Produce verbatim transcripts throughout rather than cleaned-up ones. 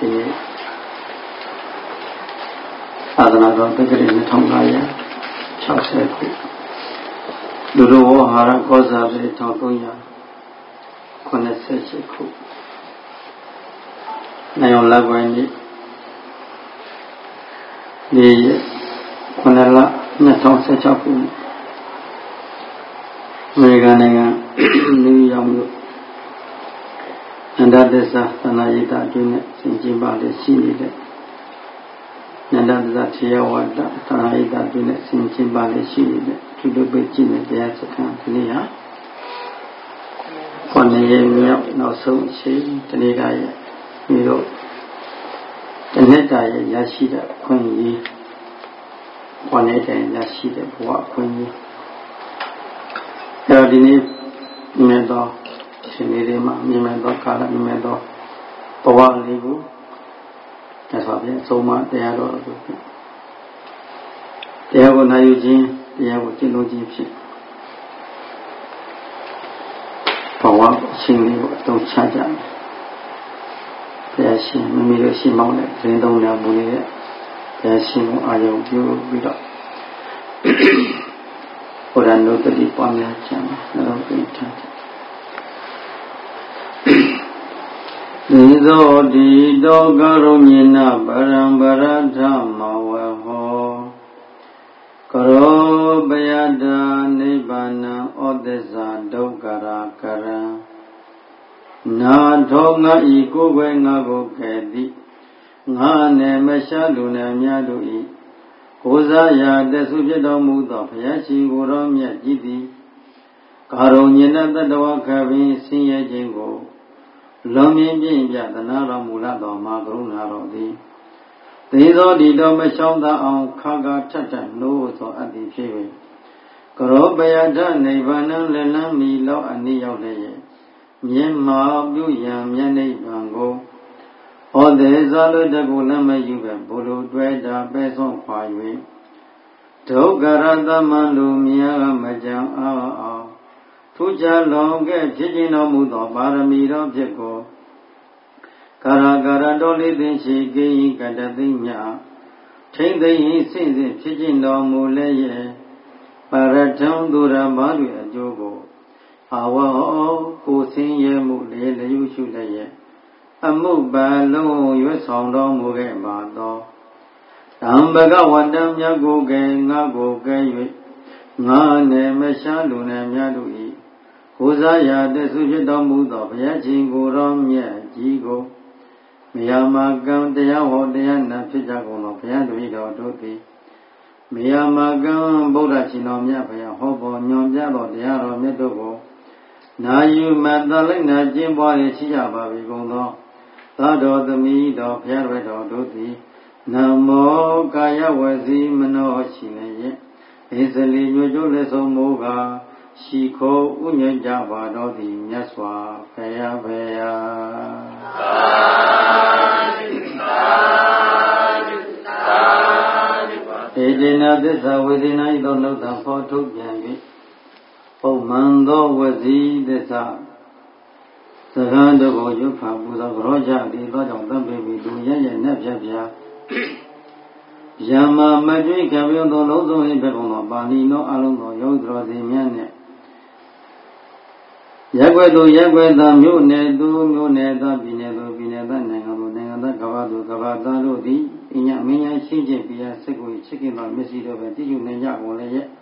ဒီသာသနာတော်တက္ကရာနှစ်ထောင်၅ရာ၆၀ခုလူတော်ဝဟာရကောဇာတိတစ်ထောင်သုံးရာခုနှစ်ဆယ်ရှစ်ခုနိုင်အောင်လက်ပိုင်းนี้ဒီခုနှစ်လနှစ်ထောင်ဆယ်၆ခုအမေရိကန်နိုင်ငံနယူးယောက်မြို့အန္တသစ္စာသနာရိတအတွင်းနဲ့ဆင်ကျင်ပါလေရှိနေတဲ့နန္ဒသစ္စာထေရဝါဒသနာရိတအတွင်းနဲ့ဆင်ကျင်ပါလေရှိနေတဲ့သူတို့ပဲကြည့်နေတရားစခန်းဒီနေ့ဟာခொနည်းရဲ့မြောက်နောက်ဆုံးအချိန်ဒီနေ့ကရဲ့ပြီးတော့တနေ့တာရဲ့ရရှိတဲ့ခွင့်ကြီးခொနည်းတဲ့ရရှိတဲ့ဘဝခွင့်ကြီးအဲဒီနေ့မြင်တော့ရှင်လေးတွေမှာမြင်မဲ့တော့ကာလမြင်မဲ့တော့ဘဝလေးကိုသက်ဆိုပြန်ဆုံးမတရားတော်ကိုတရားကိုနိုင်ယူခြင်းတရားကိုကျင့်သုံးခြင်းဖြစ်ဘဝအရှင်လေးကိုအသုံးချကြတယ်တရားရှင်မိမိတို့ရှင်မောင်းတဲ့ဇင်းသုံးတဲ့မူလေးရဲ့တရားရှင်ကိုအာရုံပြုပြီးတော့ဘုရားနုတ္တိပွားများခြင်းနဲ့တော့ပြထားတယ်ဒီသောတိတောကရုညေနပရံပရထမဝဟောကရောပယတနိဗ္ဗာနံဩသစ္စာဒုက္ခရာကရံနာထောငါဤကိုယ်ွယ်ငါကိုကဲ့သည်ငါနဲ့မရှားလူနဲ့များတို့ဤကိုးစားရာတဆုဖြစ်တော်မူသောဘုရားရှင်ကိုယ်တော်မြတ်ကြီးသည်ကာရုညေနတတဝခပင်ဆင်းရဲခြင်းကိုလွန်မြင်ပြင်းပြသနာတော်မူလာတော်မှာကရုဏာတော်သည်သေသောဒီတော်မရှောင်းသာအောင်ခါခါထက်ထက်နိုးသောအတ္တိဖြစ်၍ကရောပယထနိဗ္ဗာန်လက်လန်းမီလောက်အနည်းရောက်လည်းရဲ့မြင်မာပြုရန်မြတ်နိဗ္ဗာန်ကိုဟောသည်ဇာလွတ်တကူလက်မယူပဲဘုလိုတွဲတာပဲဆုံးခွာ၍ဒုက္ခရသမံလူမြာမကြံအောင်အောင်ထူးခြားလွန်ကဲ့ဖြစ်ခြင်းတော်မူသောပါရမီတော်ဖြစ်ကိုကာရကာရတော်လေးသိရှိကိယကတသိမြထိမ့်သိမ့်စင့်စင့်ဖြစ်ခြင်းတော်မူလည်းရဲ့ပါရထံသူရမတွေအကျိုးကိုအာဝဟောကိုဆင်းရဲမှုလေလျုရှုလည်းရဲ့အမှုပါလုံးရွတ်ဆောင်တော်မူခဲ့ပါသောတံဘဂဝတ္တမြတ်ကိုကဲငါကိုကဲ၍ငါနဲ့မရှားလူနဲ့များတို့၏ကိုးစားရာတဆုဖြစ်တော်မူသောဘုရားရှင်ကိုယ်တော်မြတ်ကြီးကိုမယာမကံတရားဟောတရားနာဖြစ်ကြကုန်သောဘုရားတပည့်တော်တို့သည်မယာမကံဗုဒ္ဓရှင်တော်မြတ်ဘုရားဟောပေါ်ညွန်ပြသောတရားတော်မြတ်တို့ကိုနာယူမတလိုက်နာကျင့်ပွားရရှိကြပါပြီကုန်သောသာတော်သမီးတော်ဘုရားတော်တို့သည်နမောကာယဝစီမနောရှိနေရဲ့ဧစလီညွတ်ကျိုးလက်ဆုံးမိုးကရှိခိုးဥညွတ်ကြပါတော်သည်မြတ်စွာဘုရားဘုရားသာဓုသာဓုသာဓုဧတေနသစ္စာဝေဒနာဤသောလောက်သာဖော်ထုတ်ပြန်၍ပုံမှန်သောဝစီသစ္စာစကားတို့ကိုရွတ်ဖတ်ပူသောကြောကြသည်သောကြောင့်သံပေပြီးလူရရနဲ့ပြပြယမမကျွိကံပြုသောလုံးစုံ၏ဘက်ကုန်သောပါဠိတော်အလုံးသောယောဂတော်စီမြတ်နှင့်ရက်ွယ်သူရက်ွယ်သားမြို့နယ်သူမြို့နယ်သားပြည်နယ်သူပြည်နယ်သားနိုင်ငံသူနိုင်ငံသားကမ္ဘာသူကမ္ဘာသားတို့သည်အညမင်းညာရှင်းခြင်းပြရာစိတ်ကိုချစ်ခင်သောမျက်စိတို့ပဲတည်ယူနိုင်ကြကုန်လည်းရဲ့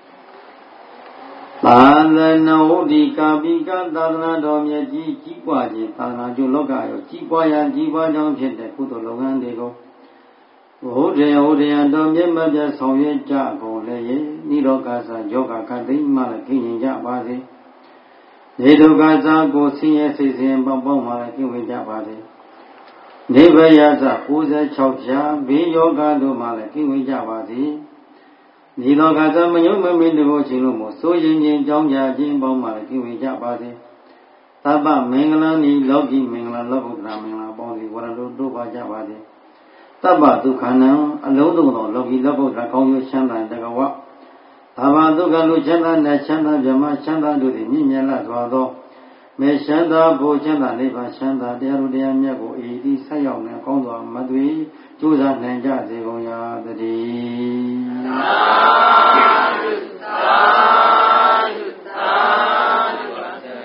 သာသနာဝတိကာပိကသာသနာတော်မြတ်ကြီးကြီးပွားခြင်းသာသနာကျိုးလောကရောကြီးပွားရန်ကြီးပွားကြောင်းဖြစ်တဲ့ကုသိုလ်လုပ်ငန်းတွေကိုဘုရားဟောတရားတော်မြတ်မပြဆောင်ရွက်ကြကုန်လည်းရဲ့နိရောဂသယောဂခသိမှလည်းခင်ရင်ကြပါစေနေဒုက္ခသာကိုဆင်းရဲစိတ်ဆင်းပေါင်းပေါင်းမှလည်းခင်ဝင်ကြပါစေနေဘယသကိုးဆယ်ခြောက်ဖြာဘေးယောဂတို့မှလည်းခင်ဝင်ကြပါစေဒီလောကသာမယုံမမင်းတို့ချင်းလို့မို့စိုးရင်ချင်းကြောင်းကြခြင်းပေါင်းမှလည်းခင်ဝင်ကြပါစေသဗ္ဗမင်္ဂလာနိလောကီမင်္ဂလာလောကုတ္တရာမင်္ဂလာပေါင်းစီဝရတို့တို့ပါကြပါစေသဗ္ဗဒုက္ခနံအလုံးစုံသောလောကီလောကုတ္တရာကောင်းကျိုးချမ်းသာတကဝဘာဝဒုက္ခလူချမ်းသာနဲ့ချမ်းသာမြမချမ်းသာတို့သည်မြင့်မြတ်လာစွာသောမေရှမ်းသာဘုချမ်းသာနိဗ္ဗာန်ရှမ်းသာတရားတို့တရားမြတ်ကိုအေဒီဆက်ရောက်နေကောင်းစွာမသွေကျိုးစားနိုင်ကြစေကုန်ရာတည်းသာဓုသာဓုသာဓု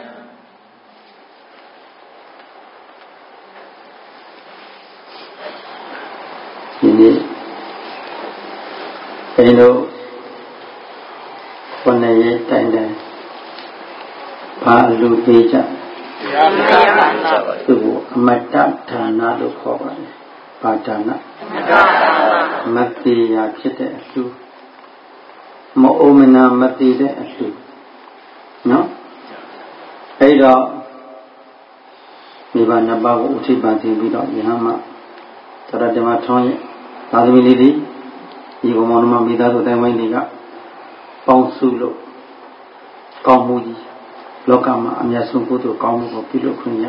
ဒီနေ့ဘယ်လိုဘုန်းကြီးတိုင်တယ်ဘာလူပေးကြတရားမရပါဘူးသူအမတ္တဌာနလို့ခေါ်ပါတယ်ပါဌာနမတိယဖြစ်တဲ့အလှမအိုမနာမတိတဲ့အလှနော်အဲ့တော့ဒီဘာနှစ်ပါးကိုဥထိပ်ပန်သိပြီးတော့ယဟမတရတမထွန်းရဲ့သာသမီလေးတွေဒီဘုံမောင်နှမမိသားစုတိုင်းဝိုင်းတွေကပေါင်းစုလို့ကောင်းမှုကြီးလောကမှာအမြတ်ဆုံးကုသိုလ်ကောင်းမှုကိုပြုလုပ်ခွင့်ရ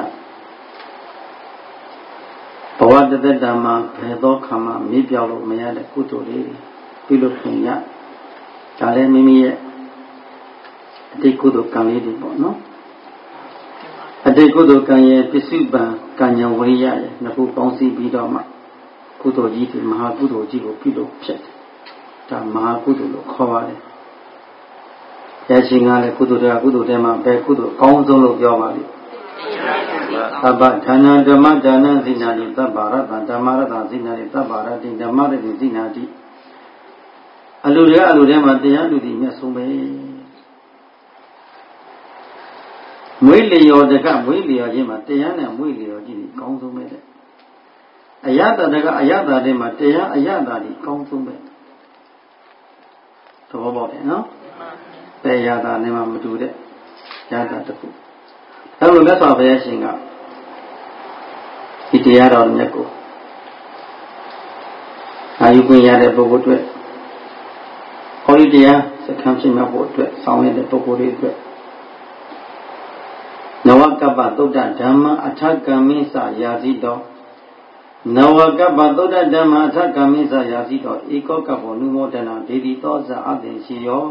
ဘဝတသက်တာမှာဘယ်သောခါမှမေ့ပြောင်းလို့မရတဲ့ကုသိုလ်လေးပြုလုပ်ခွင့်ရဒါလည်းမိမိရဲ့အတိတ်ကုသိုလ်ကံလေးတွေပေါ့နော်အတိတ်ကုသိုလ်ကံရဲ့ပစ္စုပန်ကံဉာဏ်ဝိရိယရဲ့နှစ်ခုပေါင်းစည်းပြီးတော့မှကုသိုလ်ကြီးတွေမဟာကုသိုလ်ကြီးကိုပြုလုပ်ဖြစ်တယ်ဒါမဟာကုသိုလ်လို့ခေါ်ပါတယ်ရရှိငါလည်းကုသိုလ်တရားကုသိုလ်တဲမှာပဲကုသိုလ်အကောင်းဆုံးလို့ပြောပါလိမ့်သဗ္ဗဌာနဓမ္မဒါနဇိနာတိသဗ္ဗရတ္တဓမ္မရတ္တဇိနာတိသဗ္ဗရတ္တိဓမ္မရတ္တိဇိနာတိအလိုတွေအလိုထဲမှာတရားလူတွေမြတ်ဆုံးပဲမွေးလျော်တကမွေးလျော်ခြင်းမှာတရားနဲ့မွေးလျော်ခြင်းဒီအကောင်းဆုံးပဲတဲ့အယတတကအယတတွေမှာတရားအယတတွေအကောင်းဆုံးပဲသဘောပေါက်တယ်နော်ပေရတာနဲ့မှမတူတဲ့ရတာတစ်ခုအဲလိုမြတ်စွာဘုရားရှင်ကဒီတရားတော်မြတ်ကိုအာယုခွင့်ရတဲ့ပုဂ္ဂိုလ်တွေဟောဒီတရားစခန်းဖြစ်မဲ့ဖို့အတွက်ဆောင်ရတဲ့ပုဂ္ဂိုလ်တွေအတွက်နဝကပ္ပသုဒ္ဓဓမ္မအထကံမိစ္ဆယာစီတော်နဝကပ္ပသုဒ္ဓဓမ္မအထကံမိစ္ဆယာစီတော်ဧကောကပ္ပောနုမောဒနာဒေတိသောဇအသိရှိယော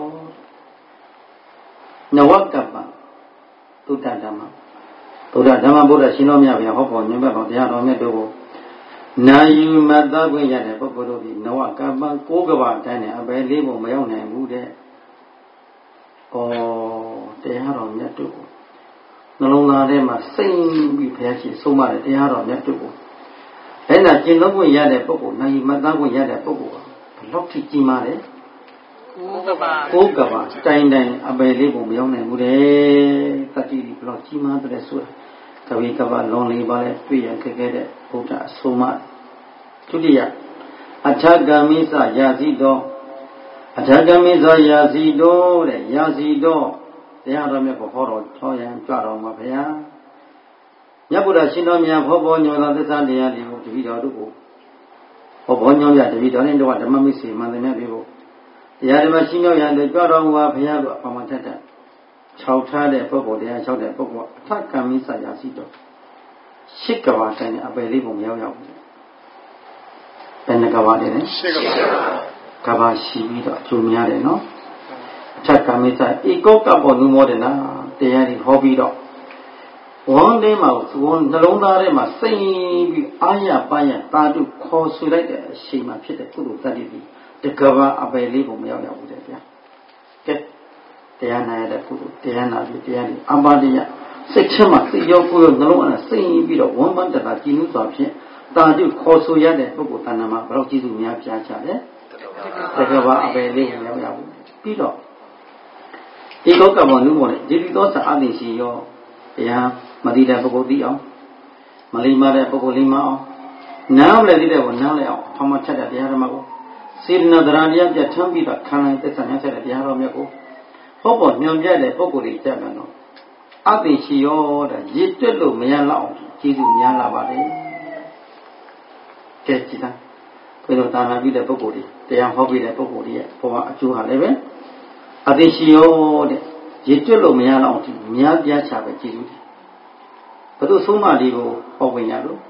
နဝကပ္ပသုဒ္ဓဓမ္မဗုဒ္ဓဓမ္မဗုဒ္ဓရှင်တော်မြတ်ဗျာဟောပေါ်ညွှန်ဘက်တော်တရားတော်မြတ်တို့ကိုနာယူမတ်သားခွင့်ရတဲ့ပုဂ္ဂိုလ်တို့ဒီနဝကပ္ပကိုးကဘာတိုင်းနဲ့အပယ်လေးပုံမရောက်နိုင်ဘူးတဲ့။ဩတရားတော်မြတ်တို့ကိုနှလုံးသားထဲမှာစိတ်ပြီးဖျားရှင်ဆုံးမတဲ့တရားတော်မြတ်တို့ကိုအဲ့ဒါကျင့်သုံးခွင့်ရတဲ့ပုဂ္ဂိုလ်နာယူမတ်သားခွင့်ရတဲ့ပုဂ္ဂိုလ်ကဘယ်လောက်ထိကြီးမားလဲကိုးကဘာကိုးကဘာတိုင်းတိုင်းအပယ်လေးပုံမရောက်နိုင်ဘူးတဲ့တတိဘယ်လောက်ကြီးမားတဲ့ဆိုတာကဝိကဘာလွန်လေးပါလဲတွေ့ရခဲ့ခဲ့တဲ့ဘုရားအဆုံးအမဒုတိယအထကမိစ္ဆယာစီတော်အထကမိစ္ဆယာစီတော်တဲ့ယာစီတော်တရားတော်မြတ်ကိုဟောတော်ထောရန်ကြွတော်မှာဘုရားမြတ်ဗုဒ္ဓရှင်တော်မြတ်ဘောဘောညောသောသစ္စာတရားတွေကိုတပည့်တော်တို့ကိုဘောဘောညောပြတပည့်တော်နဲ့တော့ဓမ္မမိတ်ဆွေမှန်တယ်များပြီဖို့တရားဓမ္မရှင်းမြောက်ရန်အတွက်ကြွတော်မူပါဘုရားတို့အပမထက်တဲ့ခြောက်ထားတဲ့ပုဂ္ဂိုလ်တရားခြောက်တဲ့ပုဂ္ဂိုလ်အထကမိစ္ဆယာစီတော်ရှစ်ကဘာတိုင်းနဲ့အပယ်လေးပုံမရောက်ရောက်ဘူးဘယ်နှကဘာလဲရှစ်ကဘာကဘာရှိပြီးတော့အကျိုးများတယ်နော်အထက်ကမိစ္ဆဧကောကပ္ပောနုမောဒနာတရားတွေဟောပြီးတော့ဝမ်းထဲမှာဝမ်းနှလုံးသားထဲမှာစိတ်ပြီးအာရပါရတာတုခေါ်ဆွေလိုက်တဲ့အချိန်မှာဖြစ်တဲ့ကုသိုလ်တတ္တိဒီတကဘာအပယ်လေးပုံမရောက်ရောက်ဘူးတဲ့ဗျာကဲတရားနာရတဲ့ကုသိုလ်တရားနာပြီးတရားတွေအပါဒိယစိတ်ထဲမှာစိတ်ရောကိုယ်ရောနှလုံးအစိတ်ပြီးတော့ဝမ်းပန်းတတာကြည်နူးစွာဖြင့်တာတုခေါ်ဆိုရတဲ့ပုဂ္ဂိုလ်တဏ္ဍာမှာဘယ်တော့ကျေးဇူးများပြားချတယ်တကဘာအပယ်လေးပုံရောက်ရောက်ဘူးပြီးတော့ဒီလောကမှာလူပေါ်တဲ့ဒီဒီသောသာအသိရှိရောတရားမသိတဲ့ပုဂ္ဂိုလ်သိအောင်မလိမ္မာတဲ့ပုဂ္ဂိုလ်လိမ္မာအောင်နားမလဲသိတဲ့ကိုနားလဲအောင်ထောင်မထက်တဲ့တရားဓမ္မကိုစေတနာတရားတရားပြဋ္ဌာန်းပြီးတော့ခံနိုင်သစ္စာများတဲ့တရားတော်မြတ်ကိုဟောပေါ်ညွန်ပြတဲ့ပုဂ္ဂိုလ်တွေကြက်မယ်နော်အသိရှိရောတဲ့ရည်တွက်လို့မရလောက်အောင်ကျေးဇူးများလာပါလေကဲကြည်သားဘယ်လိုတာနာပြီးတဲ့ပုဂ္ဂိုလ်တွေတရားဟောပြီးတဲ့ပုဂ္ဂိုလ်တွေရဲ့ဘဝအကျိုးဟာလည်းပဲအသိရှိရောတဲ့ရည်တွက်လို့မရလောက်အောင်များပြားချပဲကျေးဇူးတွေဘယ်လိုဆုံးမလေးကိုဟောဝင်ရလို့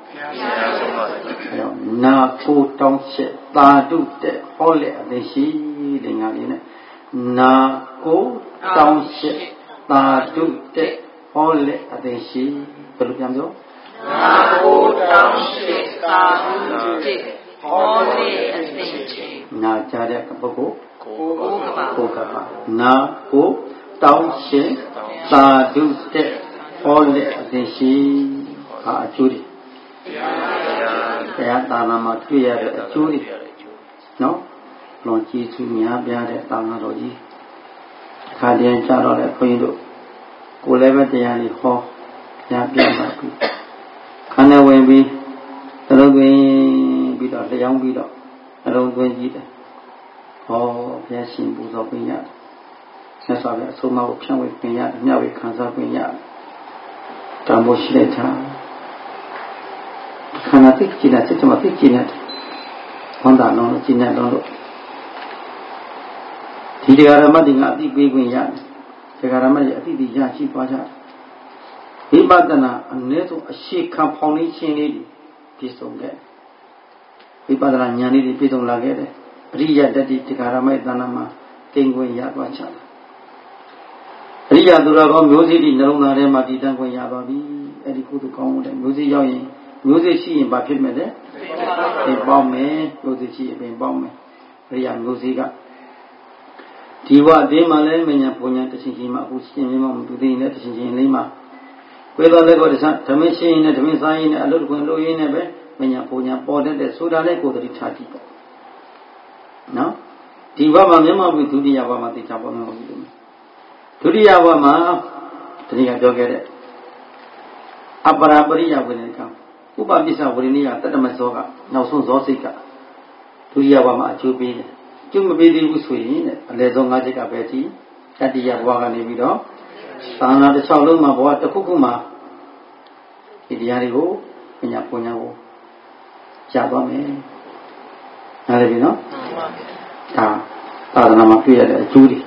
နာကိုတောင်းချက်သာတုတဲ့ဟောလက်အသိရှိတဲ့ငါလေးနဲ့နာကိုတောင်းချက်သာတုတဲ့ဟ好嘞，阿得是，不如讲说。 那不当是大路的，好嘞，阿得是。 那加点个不过。 不过吧。 不过吧。那不当是大路的，好嘞，阿得是，啊，注意。တရားတာနာမှာတွေ့ရတဲ့အကျိုးတွေနော်လွန်ကျေးဇူးများပြားတဲ့တာနာတော်ကြီးခါတည်းကြတော့လေခွင်းတို့ကိုလည်းပဲတရားလေးဟောညာပြပါပြီခန္ဓာဝင်ပြီးသလုံးသွင်းပြီးတော့လျောင်းပြီးတော့အလုံးသွင်းကြည့်တယ်ဟောဘုရားရှင်ပူဇော်ပေးရတယ်ဆက်ဆောက်တဲ့အဆုံးအမကိုဖြန့်ဝေပေးရတယ်မျှဝေခံစားပေးရတယ်တန်ဖိုးရှိတဲ့ထားခန္ဓာသိကျင်တဲ့စိတ်ကမှသိကျင်တဲ့ဘန္တာလုံးလို့ကျင်တဲ့လုံးလို့ဒီတရားဓမ္မတွေကအသိပေးခွင့်ရတယ်တရားဓမ္မတွေအသိတွေရရှိသွားကြဝိပဿနာအနည်းဆုံးအရှိခံဖောင်လေးချင်းလေးပြည့်စုံခဲ့ဝိပဿနာဉာဏ်လေးတွေပြည့်စုံလာခဲ့တယ်အရိယတတိတရားဓမ္မရဲ့တဏ္ဍာမှာသိခွင့်ရသွားချတယ်အရိယသူတော်ကောင်းမျိုးစေ့ဒီနှလုံးသားထဲမှာတည်တံ့ခွင့်ရပါပြီအဲ့ဒီကုသိုလ်ကောင်းမှုတဲ့မျိုးစေ့ရောက်ရင်မျိုးစေ့ရှိရင်ဘာဖြစ်မဲ့လဲပင်ပေါက်မယ်မျိုးစေ့ရှိရင်ပင်ပေါက်မယ်အရိယာမျိုးစေ့ကဒီဘဝအတင်းမှလည်းမညာပုံညာတချင်းချင်းမှအခုရှင်းရင်းမှမတူသေးနဲ့တချင်းချင်းလေးမှဝေတော်လည်းကိုတခြားဓမင်းရှင်းရင်နဲ့ဓမင်းစားရင်နဲ့အလုတ်ကွင်လို့ရင်းနဲ့ပဲမညာပုံညာပေါ်တတ်တဲ့ဆိုတာလည်းကိုယ်တည်းထားကြည့်ပေါ့နော်ဒီဘဝမှာမျက်မှောက်ပြီးဒုတိယဘဝမှာသိချပေါ်မှာမဟုတ်ဘူးဒုတိယဘဝမှာတတိယပြောခဲ့တဲ့အပရာပရိယဝိနည်းကဥပပိစ္ဆဝရိနိယတတ္တမဇောကနောက်ဆုံးဇောစိတ်ကဒုတိယဘဝမှာအကျိုးပေးတယ်အကျိုးမပေးသေးဘူးဆိုရင်အလယ်ဆုံး၅ချက်ကပဲကြည့်တတိယဘဝကနေပြီးတော့သာနာတစ်ချောင်းလုံးမှာဘဝတစ်ခုခုမှာဒီတရားတွေကိုပညာပညာကိုကြားသွားမယ်နားလည်ပြီနော်ဒါသာသနာမှာပြရတဲ့အကျိုးတွေ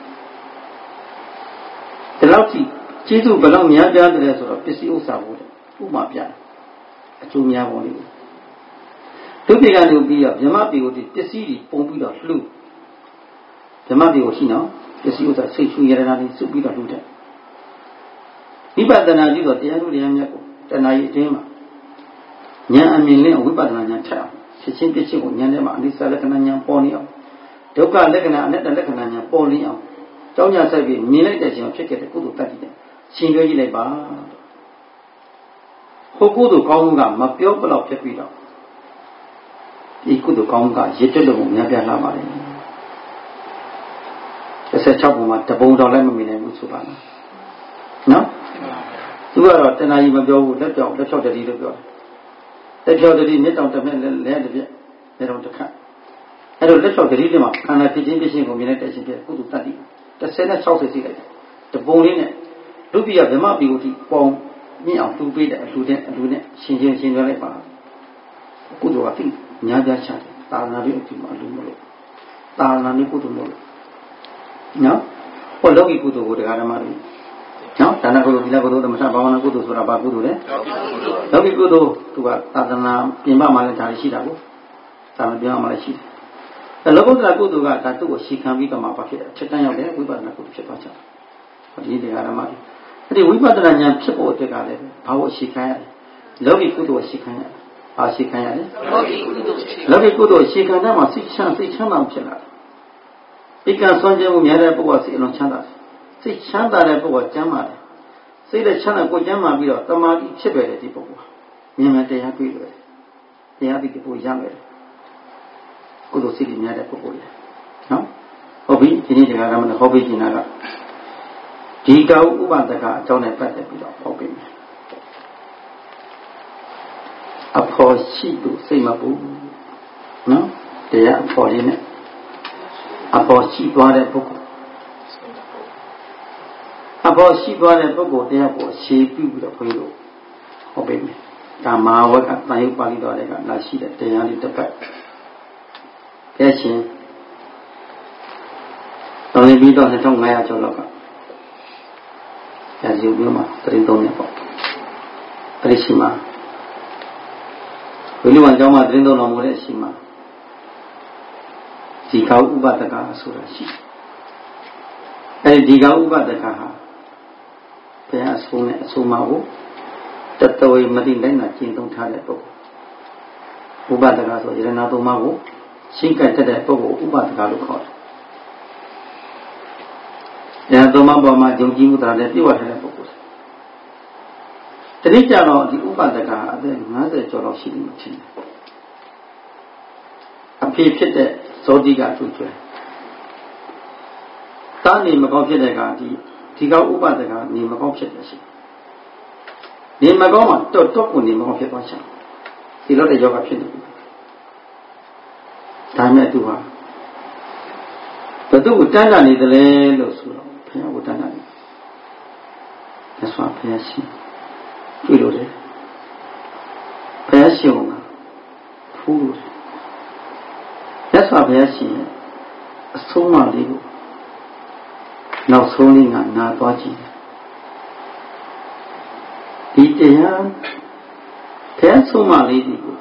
ဒီလောက်ကြည့်ကျေးဇူးဘယ်လောက်များပြားတယ်ဆိုတော့ပစ္စည်းဥစ္စာဖို့ဥပမာပြအကျိုးများပုံလေးဒုတိယလူပြီးတော့ဗြဟ္မပြည်ကိုဒီပစ္စည်းတွေပုံပြီးတော့လှူဗြဟ္မပြည်ကိုရှိနော်ပစ္စည်းဥစ္စာစိတ်ချူရတာတွေစုပြီးတော့လှူတယ်ဝိပဿနာကြည့်တော့တရားလူတရားမြတ်ကိုတဏှာကြီးအတွင်းမှာဉာဏ်အမြင်နဲ့ဝိပဿနာဉာဏ်ထက်အောင်ဖြစ်ချင်းပြချင်းကိုဉာဏ်ထဲမှာအနိစ္စလက္ခဏာဉာဏ်ပေါ်နေအောင်ဒုက္ခလက္ခဏာအနတ္တလက္ခဏာဉာဏ်ပေါ်နေအောင်ကြောင်းကြဆိုင်ပြီးမြင်လိုက်တဲ့ချိန်ဖြစ်ခဲ့တဲ့ကုသိုလ်တတ်တည်တယ်ရှင်ပြောကြည့်လိုက်ပါဟိုကုသိုလ်ကောင်းမှုကမပြောဘလောက်ဖြစ်ပြီးတော့ဒီကုသိုလ်ကောင်းမှုကရစ်တက်လို့များပြားလာပါလေတစ်ဆယ်ခြောက်ပုံမှာတပုံတော်လည်းမမြင်နိုင်ဘူးဆိုပါလားနော်သူကတော့တဏှာကြီးမပြောဘူးလက်ပြောက်လက်ဖြောက်တတိလို့ပြောတယ်လက်ဖြောက်တတိမျက်တောင်တစ်မျက်လဲတစ်ပြက်မျက်တောင်တစ်ခတ်အဲ့တော့လက်ဖြောက်တတိတွေမှာခန္ဓာဖြစ်ချင်းဖြစ်ချင်းကိုမြင်လိုက်တဲ့ချင်းပြကုသိုလ်တတ်တည်တစ်ဆယ်နဲ့ခြောက်ဆယ်စီလိုက်တပုံလေးနဲ့လူပြဗြဟ္မပြည်ကိုဒီပေါင်မြင့်အောင်တူပေးတဲ့အလှူတဲ့အလှူနဲ့ရှင်ချင်းရှင်ပြလိုက်ပါကုသိုလ်ကသိညာကြချတယ်တာနာလေးအကြည့်မှအလှူမလို့တာနာလေးကုသိုလ်လို့နော်ဟောလောကီကုသိုလ်ကိုတရားဓမ္မတွေနော်ဒါနကုသိုလ်သီလကုသိုလ်သမထဘာဝနာကုသိုလ်ဆိုတာဘာကုသိုလ်လဲလောကီကုသိုလ်သူကသာသနာပြင်ပမှာလည်းဒါရှိတာကိုသာမပြောမှလည်းရှိတယ်အဲလောကုတ္တရာကုသိုလ်ကဒါသူ့ကိုရှီခံပြီးတော့မှဘာဖြစ်လဲချက်တန်းရောက်တယ်ဝိပဿနာကုသိုလ်ဖြစ်သွားချင်တယ်ဒီတရားဓမ္မတွေအဲ့ဒီဝိပဿနာဉာဏ်ဖြစ်ဖို့အတွက်ကလည်းဘာလို့ရှီခံရလဲလောကီကုသိုလ်ရှီခံရဘာရှီခံရလဲလောကီကုသိုလ်လောကီကုသိုလ်ရှီခံတဲ့မှာစိတ်ချမ်းစိတ်ချမ်းသာဖြစ်လာတယ်ဧကဆွမ်းကြမှုများတဲ့ပုဂ္ဂိုလ်စိတ်အလုံးချမ်းသာတယ်စိတ်ချမ်းသာတဲ့ပုဂ္ဂိုလ်ကျမ်းမာတယ်စိတ်လည်းချမ်းသာကိုကျမ်းမာပြီးတော့တမာတိဖြစ်ပဲတဲ့ဒီပုဂ္ဂိုလ်မြင်မှတရားတွေ့တယ်တရားသိကိုရမယ်ကုသိုလ်စိတ်များတဲ့ပုဂ္ဂိုလ်လေနော်ဟုတ်ပြီဒီနေ့တရားဓမ္မနဲ့ဟောပေးနေတာကဒီကောဥပဒကအကြောင်းနဲ့ပတ်သက်ပြီးတော့ဟောပေးမယ်အဖို့ရှိလို့စိတ်မပူနော်တရားအဖို့လေးနဲ့အဖို့ရှိသွားတဲ့ပုဂ္ဂိုလ်အဖို့ရှိသွားတဲ့ပုဂ္ဂိုလ်တရားကိုရှေးပြုပြီးတော့ခွင့်လို့ဟောပေးမယ်ဒါမဟာဝကတန်ရုပ်ပါဠိတော်တွေကလာရှိတဲ့တရားလေးတစ်ပတ်ပြည့်ချင်းတော်နေပြီးတော့နှစ်ထောင်ငါးရာကျော်လောက်ကရာဇီမျိုးမှာတရင်သုံးနေပေါ့အဲ့ဒီရှိမှာဝိလိဝံကျောင်းမှာတရင်သုံးတော်မူတဲ့အရှိမှာဒီကောဥပဒကဆိုတာရှိအဲ့ဒီဒီကောဥပဒကဟာဘုရားအဆုံးနဲ့အဆုံးမကိုတတဝေမတိလိုက်နာကျင့်သုံးထားတဲ့ပုဂ္ဂိုလ်ဥပဒကဆိုရဏသုံးပါးကိုရှင်းကပ်တတ်တဲ့ပုဂ္ဂိုလ်ဥပဒကလို့ခေါ်တယ်။ဉာဏ်သုံးပါးပေါ်မှာယုံကြည်မှုတရားနဲ့ပြည့်ဝတဲ့ပုဂ္ဂိုလ်တတိကြတော့ဒီဥပဒကအသက်၅၀ကျော်လောက်ရှိနေမှဖြစ်တယ်။အဖေဖြစ်တဲ့ဇောတိကသူ့ကျွဲတာနေမကောင်းဖြစ်တဲ့ကဒီဒီကောဥပဒကနေမကောင်းဖြစ်တယ်ရှိနေမကောင်းမှာတော့တော့ကိုနေမကောင်းဖြစ်သွားချင်ဒီလိုတဲ့ယောဂဖြစ်နေပြီဒါမဲ့သူဟာဘယ်သူ့ကိုတန်းတာနေတယ်လဲလို့ဆိုတော့ဘုရားကိုတန်းတာနေသက်စွာဘုရားရှိတွေ့လို့တယ်ဘုရားရှိအောင်ဖူးလို့တယ်သက်စွာဘုရားရှိအဆုံးမလေးကိုနောက်ဆုံးလေးကနာသွားကြည့်ဒီတရားဘုရားဆုံးမလေးဒီကို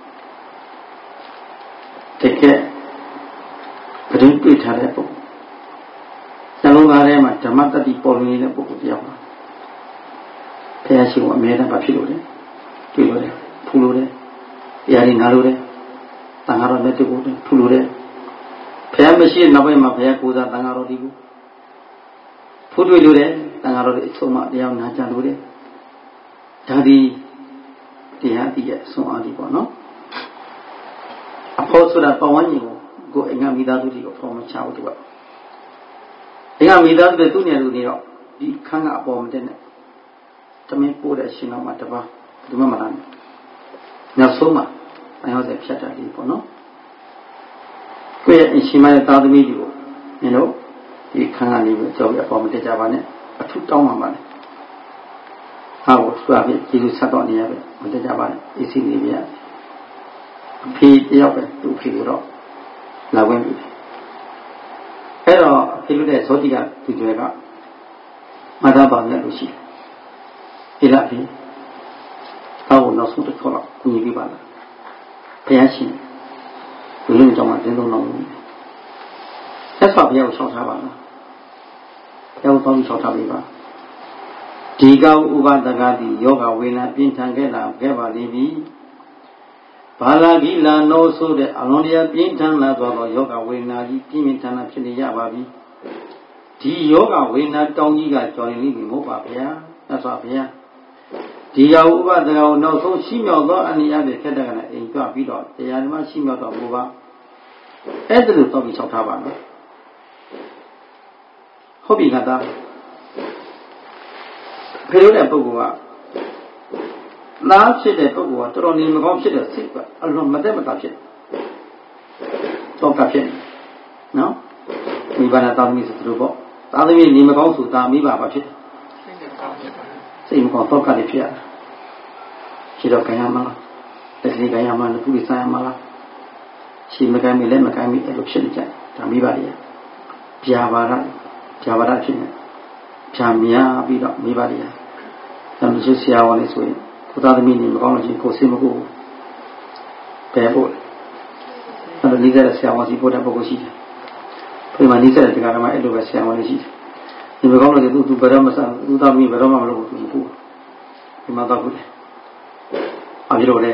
တကယ်ဘယ်လိုတွေ့ထားတဲ့ပုံနှလုံးသားထဲမှာဓမ္မတတိပေါ်လွင်နေတဲ့ပုဂ္ဂိုလ်တယောက်ပါဘုရားရှိခိုးအမြဲတမ်းပါဖြစ်လို့တယ်တွေ့လို့တယ်ဖူးလို့တယ်တရားတွေနားလို့တယ်တန်ခါတော်နဲ့တူကိုဖူးလို့တယ်ဘုရားမရှိတဲ့နောက်ပိုင်းမှာဘုရားကိုယ်စားတန်ခါတော်ဒီကိုဖူးတွေ့လို့တယ်တန်ခါတော်တွေအဆုံးမတရားနာကြလို့တယ်ဒါဒီတရားတည်ရဲ့ဆုံးအားကြီးပေါ့နော်အဖို့ဆိုတာပဝန်းကျင်ကိုကိုယ်အင်္ဂမိသားစုတွေကိုဖော်မချဘူးသူကအင်္ဂမိသားစုတွေသူ့နေလူတွေတော့ဒီခန်းကအပေါ်မတက်နဲ့တမင်းပို့တဲ့ရှင်တော်မှာတပါးဒီမှာမလားနောက်ဆုံးမှာအယောဆက်ဖြတ်တာလေးပေါ့နော်ကိုယ့်ရဲ့အရှင်မရဲ့သာသမီတွေကိုနင်တို့ဒီခန်းကနေပြီးကြောက်ရအပေါ်မတက်ကြပါနဲ့အထုတောင်းပါပါနဲ့ဟာကိုသူကပြကျေးဇူးဆက်တော့နေရပဲမတက်ကြပါနဲ့အေးစိနေပြရအဖေတယောက်ပဲသူ့ဖေကိုတော့လာဝင်ပြီအဲ့တော့အဖေလို့တဲ့ဇောတိကသူကျွဲကမသာပါမြတ်လို့ရှိတယ်ဒီလားဖေဟောနောက်ဆုံးတစ်ခေါက်တော့ညီပြပါလားဘုရားရှင်ဘုရင်ကြောင့်မှတင်းသုံးတော်မူတယ်ဆက်ဆောက်ဘုရားကိုဆောက်ထားပါလားဘုရားကိုဆောက်ပြီးဆောက်ထားပြီပါဒီကောဥပဒကတိယောဂဝေနာပြင်းထန်ခဲ့လာခဲ့ပါလိမ့်ပြီဘာလာဂိလာနောဆိုတဲ့အလွန်တရာပြင်းထန်လာသောယောဂဝေနာကြီးပြင်းပြင်းထန်ထန်ဖြစ်နေရပါပြီဒီယောဂဝေနာတောင်းကြီးကကြော်ရင်လိမ့်မဟုတ်ပါဗျာသက်စွာဘုရားဒီကောဥပဒကကိုနောက်ဆုံးရှိမြောက်သောအနိယပဲခက်တဲ့ကလည်းအိမ်ကြွပြီးတော့တရားဓမ္မရှိမြောက်တော်မူပါအဲ့ဒါလိုတော့ပြီးဆောက်ထားပါနော်ဟုတ်ပြီခါသားဖေလို့တဲ့ပုဂ္ဂိုလ်ကသားဖြစ်တဲ့ပုဂ္ဂိုလ်ကတော်တော်နေမကောင်းဖြစ်တဲ့စိတ်ကအလွန်မသက်မသာဖြစ်တော့ကဖြစ်နော်မိဘနာသားသမီးဆိုသူတို့ပေါ့သားသမီးနေမကောင်းဆိုတာမိဘပါဖြစ်စိတ်မကောင်းတော့ကလည်းဖြစ်ရရှိတော့ခံရမှာလားတတိခံရမှာလားကုသဆိုင်ရမှာလားရှိမကမ်းမိလည်းမကမ်းမိအဲ့လိုဖြစ်နေကြဒါမိဘတွေပြာပါရပြာပါရဖြစ်နေဖြာများပြီးတော့မိဘတွေဒါမှမရှိဆရာဝန်လေးဆိုရင်ကိုသားသမီးနေမကောင်းလို့ရှိရင်ကိုစိတ်မကူဘယ်ဖို့အဲ့လိုနေတဲ့ဆရာဝန်စီပို့တဲ့ပုဂ္ဂိုလ်ရှိတယ်။ပြင်မှာနေတဲ့တရားဓမ္မအဲ့လိုပဲဆရာဝန်လေးရှိတယ်။ဒီမကောင်းလို့သူသူဘယ်တော့မှသူသားသမီးဘယ်တော့မှမလုပ်ဘူးသူမကူဒီမှာတော့ဘူးလေ။အပြည့်လို့လေ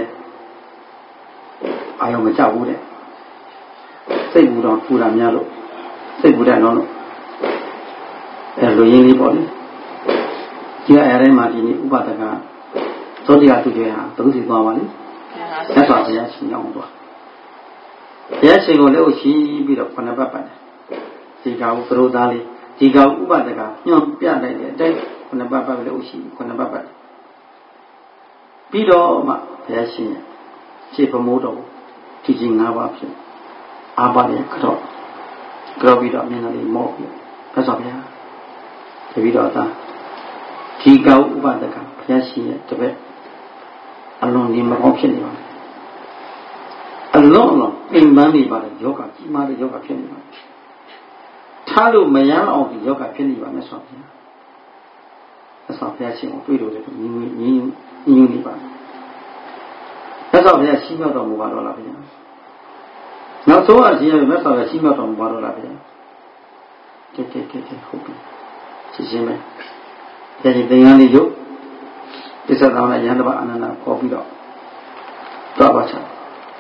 အာယုံမကြောက်ဘူးတဲ့။စိတ်ဘူးတော့ပူတာများလို့စိတ်ဘူးတဲ့တော့လို့အဲ့လိုရင်းလေးပေါ့လေဒီအရာတိုင်းမှာဒီနေ့ဥပဒကသောတိယသူတွေဟာဘုသူစီသွားပါလိမ့်သက်စွာဘုရားရှင်အောင်သွားဘုရားရှင်ကိုလည်းဥရှိပြီးတော့ခဏပတ်ပတ်တယ်ဒီကောင်ပရိုသားလေးဒီကောင်ဥပဒကညွန်ပြလိုက်တဲ့အတိုင်းခဏပတ်ပတ်လည်းဥရှိခဏပတ်ပတ်ပြီးတော့မှဘုရားရှင်ရှေ့ပမိုးတော်ဒီကြီး၅ပါးဖြစ်အာပါရဲ့ကတော့ကြောပြီးတော့မျက်နှာလေးမော့ပြီးသက်စွာဘုရားတပည့်တော်သားဒီကောဥပဒကဘုရားရှိရဲ့တပည့်အလွန်ဒီမကောင်းဖြစ်နေပါအလွန်အလွန်အိမ်ပန်းနေပါလေယောဂကြီးမားတဲ့ယောဂဖြစ်နေပါထားလို့မရအောင်ဒီယောဂဖြစ်နေပါနဲ့ဆိုဗျာအဆောဘုရားရှင်ကိုတွေ့လို့လည်းညီညီညီညီနေပါသက်တော်ဘုရားရှိမြောက်တော်မူပါတော့လားဗျာနောက်ဆုံးအရှင်ရဲ့မြတ်စွာဘုရားရှိမြောက်တော်မူပါတော့လားဗျာကဲကဲကဲဟုတ်ပြီရှင်းရှင်းပဲဒီသင်္ကန်းလေးရုပ်ပစ္စသောနဲ့ယန္တပအနန္တခေါ်ပြီးတော့တော့ပါချာ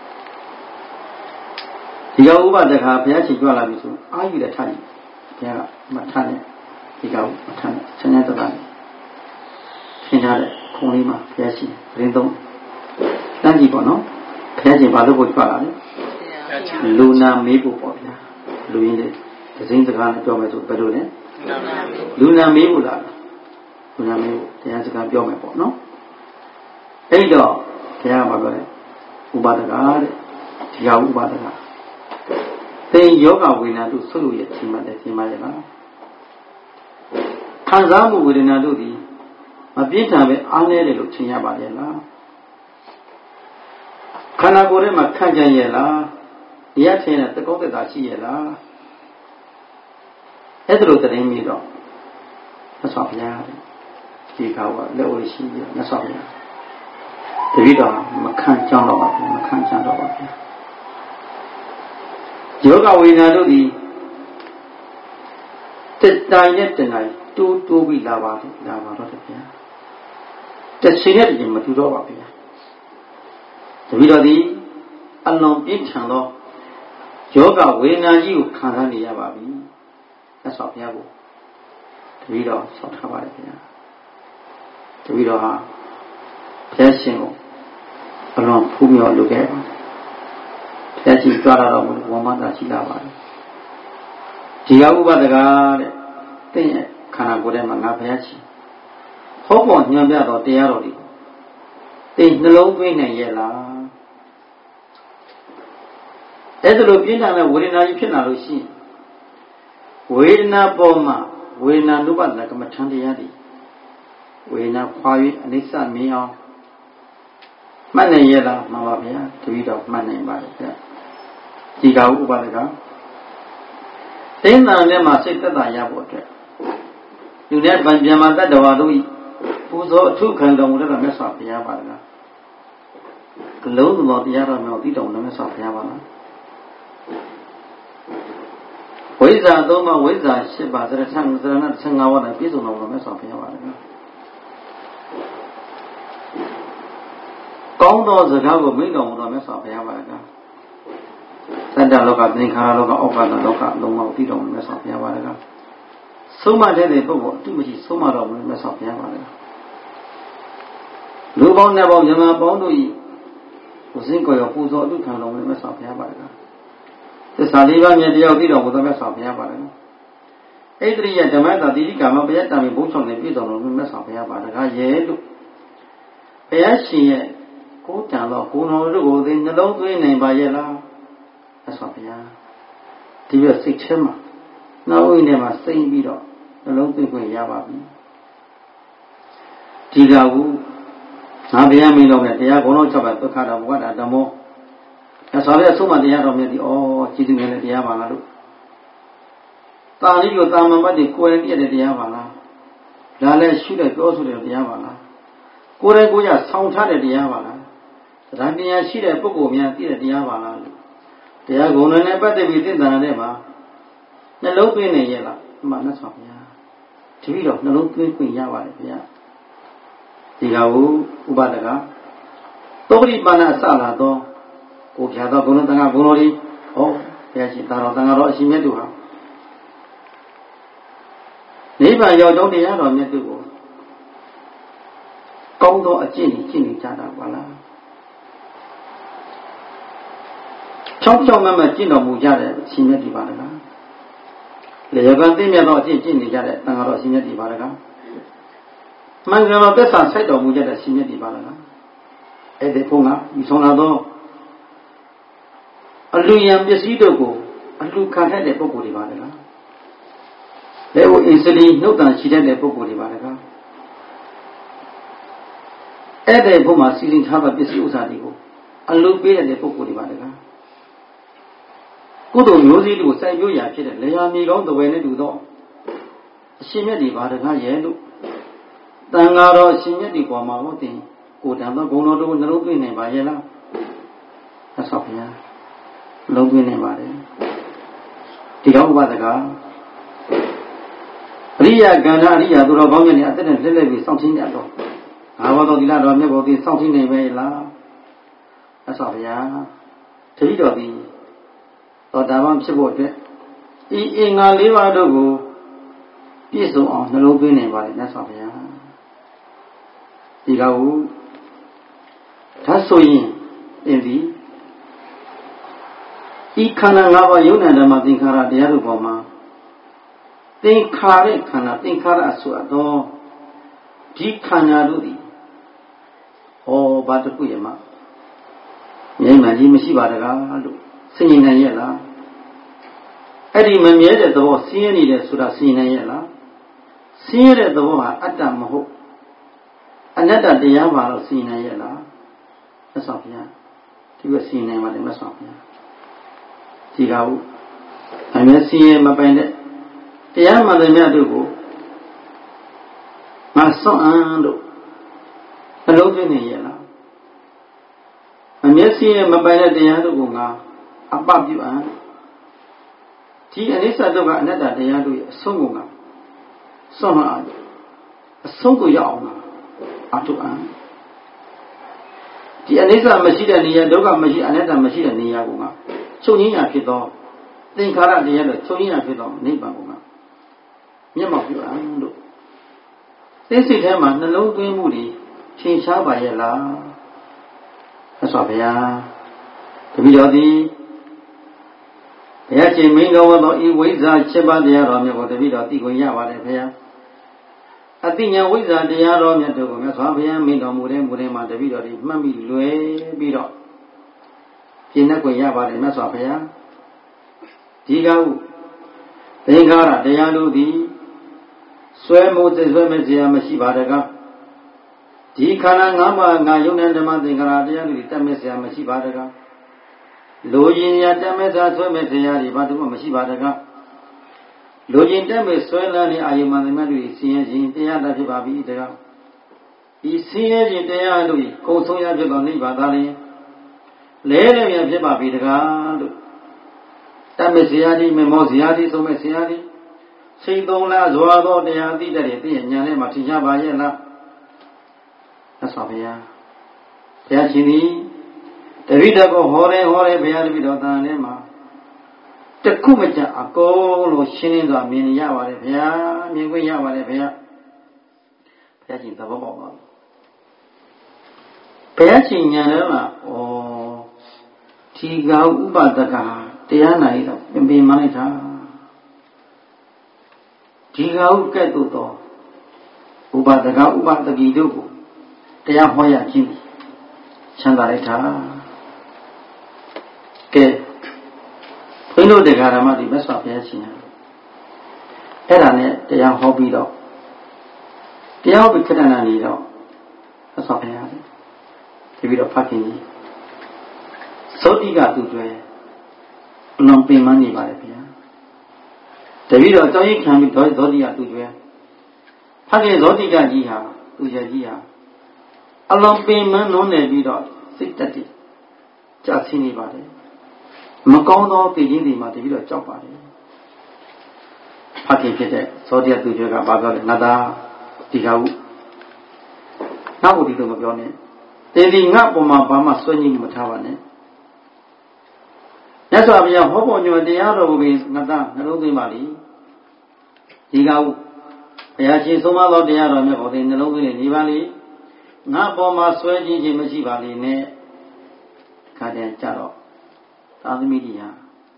ဒီကဥပဒကဘုရားရှင်ကြွလာပြီဆိုအာယူတဲ့ထားကြီးဘုရားကမထနဲ့ဒီကမထနဲ့ဆင်းရဲတတ်တယ်ရှင်းထားတဲ့ခုံလေးမှာဘုရားရှင်ရင်းသုံးတန်းကြည့်ပေါ့နော်ဘုရားရှင်ဘာလို့ကိုကြွလာလဲလူနာမေးဖို့ပေါ့ဗျာလူရင်းတဲ့ဒဇင်းစကားနဲ့ပြောမယ်ဆိုဘယ်လိုလဲလူနာမေးဖို့လားလူနာမေးဖို့တရားစကားပြောမယ်ပေါ့နော်အဲ့တော့ဘုရားကဘာပြောလဲဥပဒကတဲ့ဒီကဥပဒကသင်ယောဂဝေဒနာတို့ဆုပ်လို့ရချိန်မှတဲ့ချိန်မှရလားခံစားမှုဝေဒနာတို့ဒီမပြင်းထန်ပဲအားနည်းတယ်လို့ထင်ရပါရဲ့လားခန္ဓာကိုယ်ထဲမှာခံကြရဲ့လားတရားထင်တဲ့သကောသက်သာရှိရဲ့လားအဲ့ဒါလိုတရင်ပြီးတော့မဆောက်ပြရတယ်ဒီကောကလက်ဝဲရှိပြီးမဆောက်ပြရတတိတော်မခံကြတော့ပါဘူးမခံကြတော့ပါဘူးယောဂဝေဒနာတို့ဒီတတိုင်နဲ့တနိုင်တိုးတိုးပြီးလာပါလေလာပါတော့တဗျာတချိန်နဲ့တချိန်မတူတော့ပါဗျာတပည့်တော်ဒီအလွန်ပြင်းထန်သောယောဂဝေဒနာကြီးကိုခံစားနေရပါပြီသက်ဆောင်ဘုရားကိုတပည့်တော်ဆောက်ထားပါတယ်ဗျာတပည့်တော်ဟာဘုရားရှင်ကိုအလွန်ဖူးမြော်လုပ်ခဲ့ပါတယ်ဘုရားရှင်ကြွလာတော်မူဝမ်းမသာရှိလာပါတယ်ဒီကဥပဒကတဲ့တင့်ရဲ့ခန္ဓာကိုယ်ထဲမှာငါဘုရားရှင်ဟောပေါ်ညွှန်ပြတော်တရားတော်ဒီတင်နှလုံးသွင်းနိုင်ရဲ့လားအဲ့ဒါလိုပြင်းထန်တဲ့ဝေဒနာကြီးဖြစ်လာလို့ရှိရင်ဝေဒနာပေါ်မှာဝေဒနာနုပဒနာကမ္မထံတရားတွေဝေဒနာခွာ၍အနိစ္စမြင်အောင်မှတ်နိုင်ရဲ့လားမှန်ပါဗျာတပည့်တော်မှတ်နိုင်ပါတယ်ဗျာဒီကဥပဒကတင်းတန်ထဲမှာစိတ်သက်သာရဖို့အတွက်လူနဲ့ဗံပြန်မှာတတ္တဝါတို့ဤပူဇော်အထုခံတော်မူတဲ့မြတ်စွာဘုရားပါလားကလုံးစုံသောတရားတော်များသိတော်မူတဲ့မြတ်စွာဘုရားပါလားဝိဇ္ဇာသုံးပါးဝိဇ္ဇာ၈ပါးသရထံသရဏဆယ်ငါးပါးနဲ့ပြည့်စုံတော်မူတဲ့မြတ်စွာဘုရားပါလားကောင်းသောစကားကိုမိန့်တော်မူတော်မြတ်စွာဘုရားပါလားသတ္တလောကသင်္ခါရလောကဩကာသလောကလုံးဝသိတော်မူတဲ့မြတ်စွာဘုရားပါလားဆုံးမတဲ့ပုဂ္ဂိုလ်အတုမရှိဆုံးမတော်မူတဲ့မြတ်စွာဘုရားပါလားလူပေါင်းနဲ့ပေါင်းမြမပေါင်းတို့ဤကိုစင်ကိုရောပူဇော်အတုခံတော်မူတဲ့မြတ်စွာဘုရားပါလားသစ္စာလေးပါးမြတ်တရားသိတော်မူတဲ့မြတ်စွာဘုရားပါလားဣတရိယဓမ္မတာတိတိကာမပယတ္တမေဘုံဆောင်နဲ့ပြည့်စုံတော်မူတဲ့မြတ်စွာဘုရားပါလားရဲ့လို့ဘုရားရှင်ရဲ့ကိုယ်တန်သောကိုယ်တော်တို့ကိုသိနှလုံးသွင်းနိုင်ပါရဲ့လားမြတ်စွာဘုရားဒီပြစိတ်ထဲမှာနှလုံးထဲမှာစိမ့်ပြီးတော့နှလုံးသွင်းခွင့်ရပါပြီဒီကဟုငါဘုရားမင်းတော်နဲ့တရားကုံတော်၆ပါးသုခတော်ဘဝတာဓမ္မောမြတ်စွာဘုရားဆုံးမတရားတော်မြတ်ဒီဩကြည်သူငယ်တဲ့တရားပါလားလို့တာလိကိုတာမန်ပတ်တွေကိုယ်ရည်တည့်တဲ့တရားပါလားဒါလည်းရှုတဲ့ပြောဆိုတဲ့တရားပါလားကိုယ်တိုင်ကိုယ်ရဆောင်းထားတဲ့တရားပါလားသဒ္ဓတရားရှိတဲ့ပုဂ္ဂိုလ်များသိတဲ့တရားပါလားလို့တရားကုံတော်နဲ့ပတ်သက်ပြီးသိတာတဲ့မှာနှလုံးသွင်းနေရဲ့လားအမှန်နဲ့ဆိုဗျာတပည့်တော်နှလုံးသွင်းခွင့်ရပါတယ်ဗျာဒီကဟုဥပဒကသောပရိပါဏအစလာသောကိုဖြာသောဘုံတော်တန်ခါဘုံတော်ဒီဟောဘုရားရှင်သာတော်တန်ခါတော်အရှင်မြတ်တို့ဟာနိဗ္ဗာန်ရောက်တော့တရားတော်မြတ်တို့ကိုကောင်းသောအကျင့်ကြီးကျင့်နေကြတာပါလားချောင်းချောင်းမမကျင့်တော်မူကြတဲ့အရှင်မြတ်ဒီပါလားလေယောဂန်သိမြတ်သောအကျင့်ကျင့်နေကြတဲ့တန်ခါတော်အရှင်မြတ်ဒီပါလားမှန်ကန်သောသက်သာဆိုင်တော်မူကြတဲ့အရှင်မြတ်ဒီပါလားအဲ့ဒီဘုံကဒီဆုံးလာသောအလူယံပစ္စည်းတို့ကိုအလူခံတတ်တဲ့ပုဂ္ဂိုလ်တွေပါလားလက်ဝအစ္စလီနှုတ်တန်ရှိတတ်တဲ့ပုဂ္ဂိုလ်တွေပါလားအဲ့ဒီဘုံမှာစီစဉ်ထားတဲ့ပစ္စည်းဥစ္စာတွေကိုအလူပေးတဲ့ပုဂ္ဂိုလ်တွေပါလားကုသိုလ်မျိုးစည်းတွေကိုစိုက်ပျိုးရာဖြစ်တဲ့လေယာမြေကောင်းတဝဲနဲ့တူသောအရှင်မြတ်ဒီပါလားရဲ့လို့တန်ဃာတော်အရှင်မြတ်ဒီပေါ်မှာဟုတ်တယ်ကိုတန်သောဂုဏ်တော်တို့နှလုံးသွင်းနိုင်ပါရဲ့လားအဆောက်ဗျာလုံးသွင်းနိုင်ပါတယ်ဒီကောဥပဒကပရိရိယကန္နာအရိယသူတော်ကောင်းမြတ်နေအသက်နဲ့လှည့်လှည့်ပြီးစောင့်ထင်းကြတော့ငါဘောတော်ဒီလာတော်မြတ်ဘောဒီစောင့်ထင်းနေပဲလားအဆောဘုရားတတိတော်ဒီတော်တာမှဖြစ်ဖို့အတွက်ဤအင်္ဂါ၄ပါးတို့ကိုပြည့်စုံအောင်နှလုံးသွင်းနေပါလေမြတ်စွာဘုရားဒီကဟုဒါဆိုရင်သင်သည်ဤခန္ဓာ၅ပါးယုံနာဓမ္မသင်္ခါရတရားတို့ပေါ်မှာသင်္ခါရခန္ဓာသင်္ခါရအဆိုအသောဒီခန္ဓာတို့သည်ဟောဘာတခုရမှာမြဲမှန်ကြီးမရှိပါတကားလို့သိဉာဏ်နိုင်ရဲ့လားအဲ့ဒီမမြဲတဲ့သဘောဆင်းရဲနေတယ်ဆိုတာသိဉာဏ်နိုင်ရဲ့လားဆင်းရဲတဲ့သဘောဟာအတ္တမဟုတ်အနတ္တတရားပါလို့သိဉာဏ်နိုင်ရဲ့လားမြတ်စွာဘုရားဒီကသိဉာဏ်နိုင်ပါတယ်မြတ်စွာဘုရားဒီကဟုအမြဲဆင်းရဲမပိုင်တဲ့တရားမှန်တဲ့မြတ်တို့ကိုငါစွန့်အံလို့နှလုံးသွင်းနေရဲ့လားအမျက်စိရဲ့မပိုင်တဲ့တရားတို့ကငါအပပြုအံဒီအနိစ္စဒုက္ခအနတ္တတရားတို့ရဲ့အဆုံးကိုငါစွန့်မှအအဆုံးကိုရောက်အောင်အထုအံဒီအနိစ္စမရှိတဲ့နေရာဒုက္ခမရှိအနတ္တမရှိတဲ့နေရာကိုငါချုပ်ငြိမ်းရာဖြစ်သောသင်္ခါရတရားတို့ချုပ်ငြိမ်းရာဖြစ်သောနိဗ္ဗာန်ကိုငါမျက်မှောက်ပြုအံလို့သိစိတ်ထဲမှာနှလုံးသွင်းမှုတွေထင်ရှားပါရဲ့လားမြတ်စွာဘုရားတပည့်တော်သည်ဘုရားရှင်မင်းတော်သောဤဝိဇ္ဇာ七ပါးတရားတော်မြတ်ကိုတပည့်တော်သိခွင့်ရပါတယ်ဘုရားအသိဉာဏ်ဝိဇ္ဇာတရားတော်မြတ်တို့ကိုမြတ်စွာဘုရားမင်းတော်မူတဲ့မူတဲ့မှာတပည့်တော်ဒီမှတ်မိလွယ်ပြီးတော့ပြည့်နှက်ခွင့်ရပါတယ်မြတ်စွာဘုရားဒီကဟုသင်္ခါရတရားတို့သည်ဆွဲမှုသိဆွဲမဲ့စရာမရှိပါတကားဒီခန္ဓာ၅ပါးငါယုံတဲ့ဓမ္မသင်္ခါရတရားတွေတတ်မဲ့စရာမရှိပါတကားလိုချင်ရာတတ်မဲ့စရာဆွဲမဲ့စရာတွေဘာတူမှမရှိပါတကားလိုချင်တတ်မဲ့ဆွဲလန်းတဲ့အာယုမသမားတွေဆင်းရဲခြင်းတရားတတ်ဖြစ်ပါပြီတကားဒီဆင်းရဲခြင်းတရားတို့ကုံဆုံးရဖြစ်သောနိဗ္ဗာန်သာလျှင်လဲလဲပြန်ဖြစ်ပါပြီတကားလို့တတ်မဲ့စရာတွေမမောစရာတွေဆုံးမဲ့စရာတွေစိတ်သုံးလားဇွာသောတရားသိတဲ့သိရဲ့ဉာဏ်နဲ့မှထင်ရှားပါရဲ့လားသစ္စာဘုရားဘုရားရှင်သည်တပိဋကကိုဟောတယ်ဟောတယ်ဘုရားတပိဋကတန်ထဲမှာတခုမကြအကုန်လုံးရှင်းလင်းစွာမြင်ရပါတယ်ဘုရားမြင်ခွင့်ရပါတယ်ဘုရားဘုရားရှင်သဘောပေါက်ပါဘူးဘုရားရှင်ဉာဏ်ထဲမှာဩဒီကဥပဒကတရားနာရတော့ပင်ပင်မှလိုက်တာဒီကဟုကဲ့သို့သောဥပဒကဥပဒကီတို့ကိုတရားဟောရခြင်းချမ်းသာလိုက်တာကဲဘုန်းတို့တရားဓမ္မတွေမြတ်စွာဘုရားရှင်အဲ့ဒါနဲ့တရားဟောပြီးတော့တရားဟောပြီးခဏနာနေတော့မြတ်စွာဘုရားဒီပြီးတော့ဖတ်ခင်ကြီးသောတိကသူတွေအလုံးပင်မနေပါလေဗျာတပည့်တော်အကြောင်းကြီးခံပြီးသောသောတိကသူတွေဖတ်ခင်သောတိကကြီးဟာသူရဲ့ကြီးဟာအလုံးပင်မနှုံးနေပြီးတော့စိတ်တက်တည်ကြာဆင်းနေပါတယ်မကောင်းသောပြည်ချင်းတွေမှာတပည့်တော်ကြောက်ပါတယ်ဖတ်ခင်ဖြစ်တဲ့သောတိကသူတွေကဘာပြောလဲငါသားဒီကဟုနောက်ကိုဒီလိုမပြောနဲ့တေဒီငါပုံမှာဘာမှစွန့်ညှိမထားပါနဲ့မြတ်စွာဘုရားဟောပေါ်ညွှန်တရားတော်ကိုငါသားနှလုံးသွင်းပါလိဒီကဟုဘုရားရှင်ဆုံးမသောတရားတော်မြတ်ကိုသင်နှလုံးသွင်းနေပါလိငါပေါ်မှာဆွဲခြင်းခြင်းမရှိပါလိနဲ့ခါတည်းကြတော့သာသမီကြီးဟာ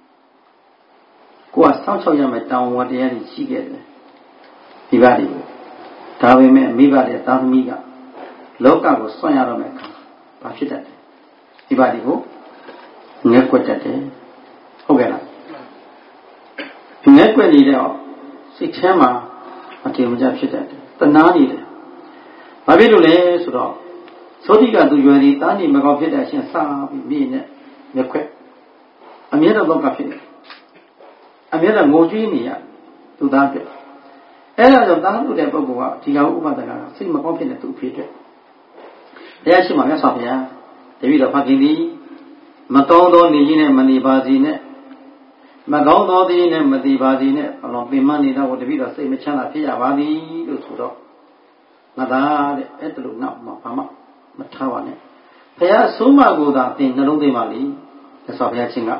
ကိုယ်ကစောင့်ချောက်ရမယ်တောင်းဝတရားကြီးရှိခဲ့တယ်ဒီပါလိဒါပေမဲ့မိဘတဲ့သာသမီကလောကကိုစွန့်ရတော့မယ်အခါဘာဖြစ်တတ်တယ်ဒီပါလိကိုငက်ကွက်တတ်တယ်ဟုတ်ကဲ့လားငက်ကွက်နေတဲ့စိတ်ထဲမှာအတေမကြဖြစ်တတ်တယ်တနာနေတယ်ဘာဖြစ်လို့လဲဆိုတော့သောတိကသူရွယ်ဒီတားနေမကောင်းဖြစ်တဲ့အရှင်စားပြီးမြည်နဲ့ငက်ခွက်အမြဲတမ်းတော့ကဖြစ်တယ်အမြဲတမ်းငိုကြွေးနေရသူသားပြအဲ့ဒါကြောင့်တားလို့တဲ့ပုဂ္ဂိုလ်ကဒီကောင်ဥပဒကကစိတ်မကောင်းဖြစ်တဲ့သူအဖြစ်တဲ့တရားရှိမှမြတ်စွာဘုရားတပည့်တော်ဖခင်သည်မကောင်းသောနေကြီးနဲ့မနေပါစေနဲ့မကောင်းသောသည်နဲ့မတိပါသည်နဲ့အလုံးပင်မနေတာကိုတပိတော့စိတ်မချမ်းသာဖြစ်ရပါသည်လို့ဆိုတော့ငါသာတဲ့အဲ့တလူနောက်မှာဘာမှမထားပါနဲ့ဘုရားဆုံးမကိုသာသင်နှလုံးသွင်းပါလိသက်စွာဘုရားရှင်က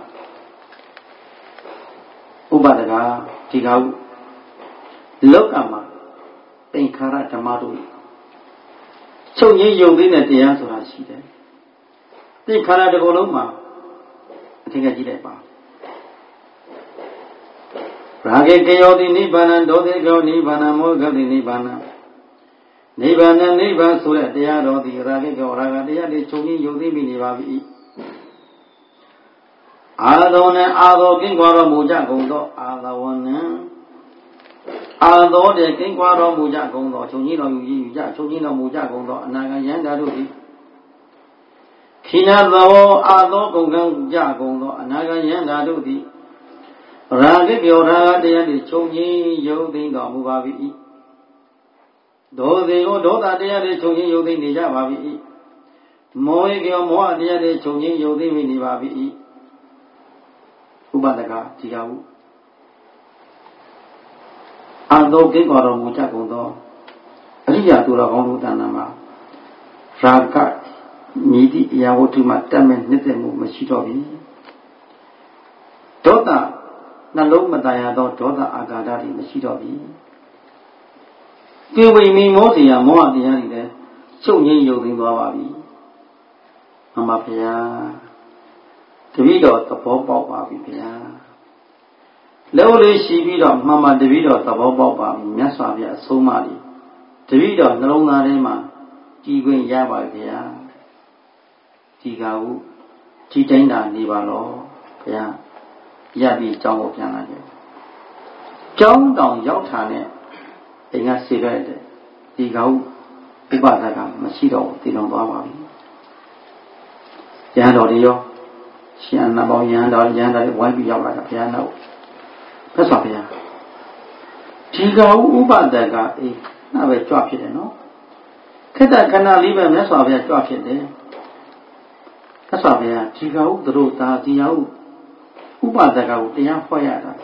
ဥပဒကဒီကဟုလောကမှာသင်္ခါရဓမ္မတို့ချုပ်ငြိမ်းယုံသိတဲ့တရားဆိုတာရှိတယ်သင်္ခါရတစ်ခုလုံးမှာအထင်ကကြည့်လိုက်ပါရာဂေကယောတိနိဗ္ဗာန်ဒေါသေကောနိဗ္ဗာန်မောဂတိနိဗ္ဗာန်နိဗ္ဗာန်နိဗ္ဗာန်ဆိုတဲ့တရားတော်ဒီရာဂေကောရာဂတရားတွေချုပ်ငြိမ်းယုံသိမိနေပါပြီအာသောနဲ့အာသောကင်းကွာတော်မူကြကုန်သောအာသဝနံအာသောတဲ့ကင်းကွာတော်မူကြကုန်သောချုပ်ငြိမ်းတော်ယူယူကြချုပ်ငြိမ်းတော်မူကြကုန်သောအနာဂံယန္တာတို့သည်ခိနသောအာသောကုန်ကံကြကုန်သောအနာဂံယန္တာတို့သည်ရာဂိပြောရာဂတရားတွေချုပ်ငြိမ်းယုံသိတော်မူပါ၏ဒေါသေကိုဒေါသတရားတွေချုပ်ငြိမ်းယုံသိနေကြပါ၏မောဟေကောမောဟတရားတွေချုပ်ငြိမ်းယုံသိနေပါ၏ဥပဒကဒီကဟုအာသောကိကောတော်မူကြကုန်သောအရိယာသူတော်ကောင်းတို့တဏ္ဍာမှာရာဂမြည်သည့်အရာဝတ္ထုမှာတတ်မဲ့နှစ်သက်မှုမရှိတော့ပြီဒေါသနှလုံးမတန်ရသောဒေါသအာဃာတတွေမရှိတော့ပြီပြေဝိမီမောစီယမောဟတရားတွေလည်းချုပ်ငြိမ်းယုံသိမ်းသွားပါပြီအမဘုရားတပည့်တော်သဘောပေါက်ပါပြီဘုရားလုံးလေးရှိပြီးတော့မှန်မှန်တပည့်တော်သဘောပေါက်ပါပြီမြတ်စွာဘုရားအဆုံးအမလေးတပည့်တော်နှလုံးသားထဲမှာကြည်ခွင့်ရပါပြီဘုရားဒီကဟုကြည်တိုင်းတာနေပါလောဘုရားရပြီးကျောင်းကိုပြန်လာတယ်ကျောင်းတောင်ရောက်တာနဲ့အိမ်ကဆေးလိုက်တယ်ဒီကဟုဥပဒကမရှိတော့ဘူးတည်လုံးသွားပါပြီရဟန်းတော်တွေရောရှင်အနာပေါင်းရဟန်းတော်ရဟန်းတော်တွေဝိုင်းပြီးရောက်လာတာဘုရားနောက်ဖက်စွာဘုရားဒီကဟုဥပဒကအေးနာပဲကြွဖြစ်တယ်နော်ခက်တဲ့ခဏလေးပဲမြတ်စွာဘုရားကြွဖြစ်တယ်ဖက်စွာဘုရားဒီကဟုသူတို့သာဒီကဟုဥပဒကကိုတရားဟောရတာ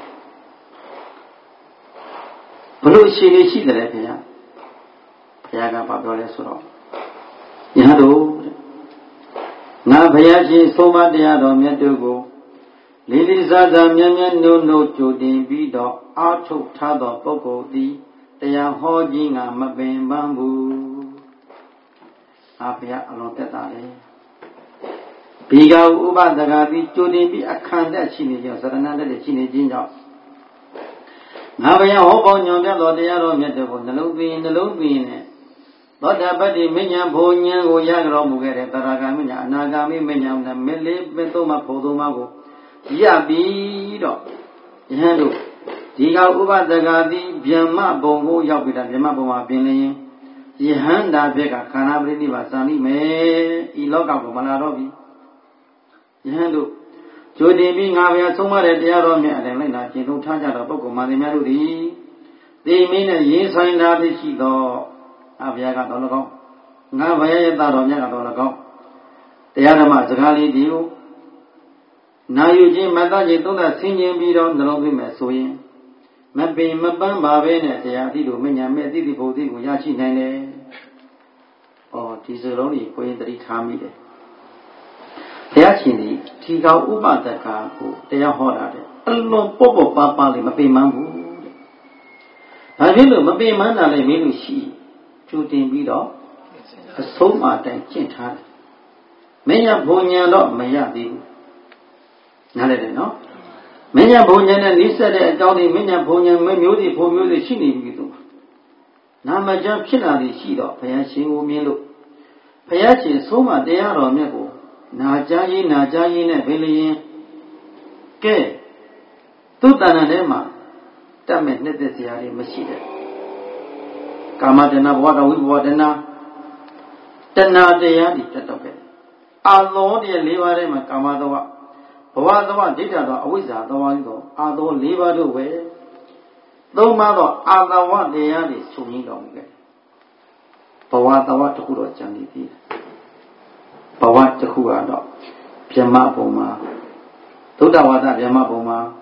ဘလို့အရှင်လေးရှိတယ်လေဘုရားဘုရားကဘာပြောလဲဆိုတော့ယဟန်တို့ငါဘုရားရှင်ဆုံးမတရားတော်မြတ်တို့ကိုလေးလေးစားစားမြတ်မြတ်နိုးနိုးကြိုတင်ပြီးတော့အာထုတ်ထားသောပုဂ္ဂိုလ်သည်တရားဟောခြင်းကမပင်ပန်းဘူးအာဘုရားအလုံးတက်တာလေဘီကဥပဒကပြီးကြိုတင်ပြီးအခန့်တက်ရှိနေကြသရဏတက်ရှိနေခြင်းကြောင့်ငါဘုရားဟောပေါင်းညွန်ပြသောတရားတော်မြတ်တို့ကိုနှလုံးသွင်းနှလုံးသွင်းနဲ့သောတာပတ္တိမဉ္ဇဉ်ဘုံဉဏ်ကိုရကြတော်မူခဲ့တဲ့တရာဂမိဉ္ဇဉ်အနာဂါမိမဉ္ဇဉ်နဲ့မေလေးပင်သုံးပါးဘုံသုံးပါးကိုရပြီးတော့ယဟန်တို့ဒီကဥပဒကသည်ဗျမ္မဘုံကိုရောက်ပြီးတာဗျမ္မဘုံမှာပြင်လျင်ယဟန်တာဘက်ကခန္ဓာပရိနိဗ္ဗာန်စံလိမယ်ဤလောကကိုမလာတော့ပြီယဟန်တို့ကြိုတင်ပြီးငါဘုရားဆုံးမတဲ့တရားတော်မြတ်အတိုင်းလိုက်နာကျင့်သုံးထားကြတော့ပုဂ္ဂိုလ်မာသီများတို့သည်သိမင်းနဲ့ရေးဆိုင်တာဖြစ်ရှိသောအဘုရားကတော့၎င်းငါဘုရားရဲ့သားတော်မြတ်ကတော့၎င်းတရားဓမ္မစကားလေးဒီကိုနာယူခြင်းမတတ်ခြင်းသုံးသပ်ဆင်ခြင်ပြီးတော့နှလုံးသွင်းမယ်ဆိုရင်မပင်မပန်းပါပဲနဲ့တရားအသည့်တို့မဉ္ဇဉ်မဲ့အသည့်ဒီဘုံသည်ကိုရရှိနိုင်တယ်။အော်ဒီစလုံးကြီးကိုရင်တတိထားမိတယ်။ဘုရားရှင်ဒီဒီကောင်ဥပဒကကိုတရားဟောတာတဲ့အလုံးပေါ့ပေါ့ပါပါလေးမပင်မန်းဘူးတဲ့။ဒါဖြစ်လို့မပင်မန်းတာလည်းမင်းတို့ရှိကျူတင်ပြီးတော့အဆုံးအတိုင်ကျင့်ထားတယ်။မဉ္ဇဉ်ဘုံဉဏ်တော့မရသေးဘူး။နားလည်တယ်နော်မဉ္ဇဉ်ဘုံဉဏ်နဲ့နိစ္စတဲ့အကြောင်းဒီမဉ္ဇဉ်ဘုံဉဏ်မျိုးစီဘုံမျိုးစီရှိနေပြီသူနာမကျမ်းဖြစ်လာသည်ရှိတော့ဘုရားရှင်ကိုမြင်လို့ဘုရားရှင်ဆုံးမတရားတော်မြတ်ကိုနာကြားရေးနာကြားရေးနဲ့ဘယ်လျင်ကဲသူတဏ္ဍာထဲမှာတတ်မဲ့နှစ်သက်စရာတွေမရှိတဲ့ကာမတဏ္ဍဘဝကဝိဘဝတဏ္ဍတဏ္ဍတရားတွေတက်တော့ခဲ့အာလောတရား၄ပါးထဲမှာကာမတဝဘဝသဝဒိဋ္ဌသောအဝိဇ္ဇာသဝါသောအာသော၄ပါးတို့ပဲသုံးပါးသောအာသဝတရားတွေချုပ်ငြိမ်းတော်မူခဲ့ဘဝသဝတစ်ခုတော့ကြံနေသေးတယ်ဘဝတစ်ခုကတော့ဗြဟ္မဘုံမှာသုဒ္ဓဝါဒဗြဟ္မဘုံမှာ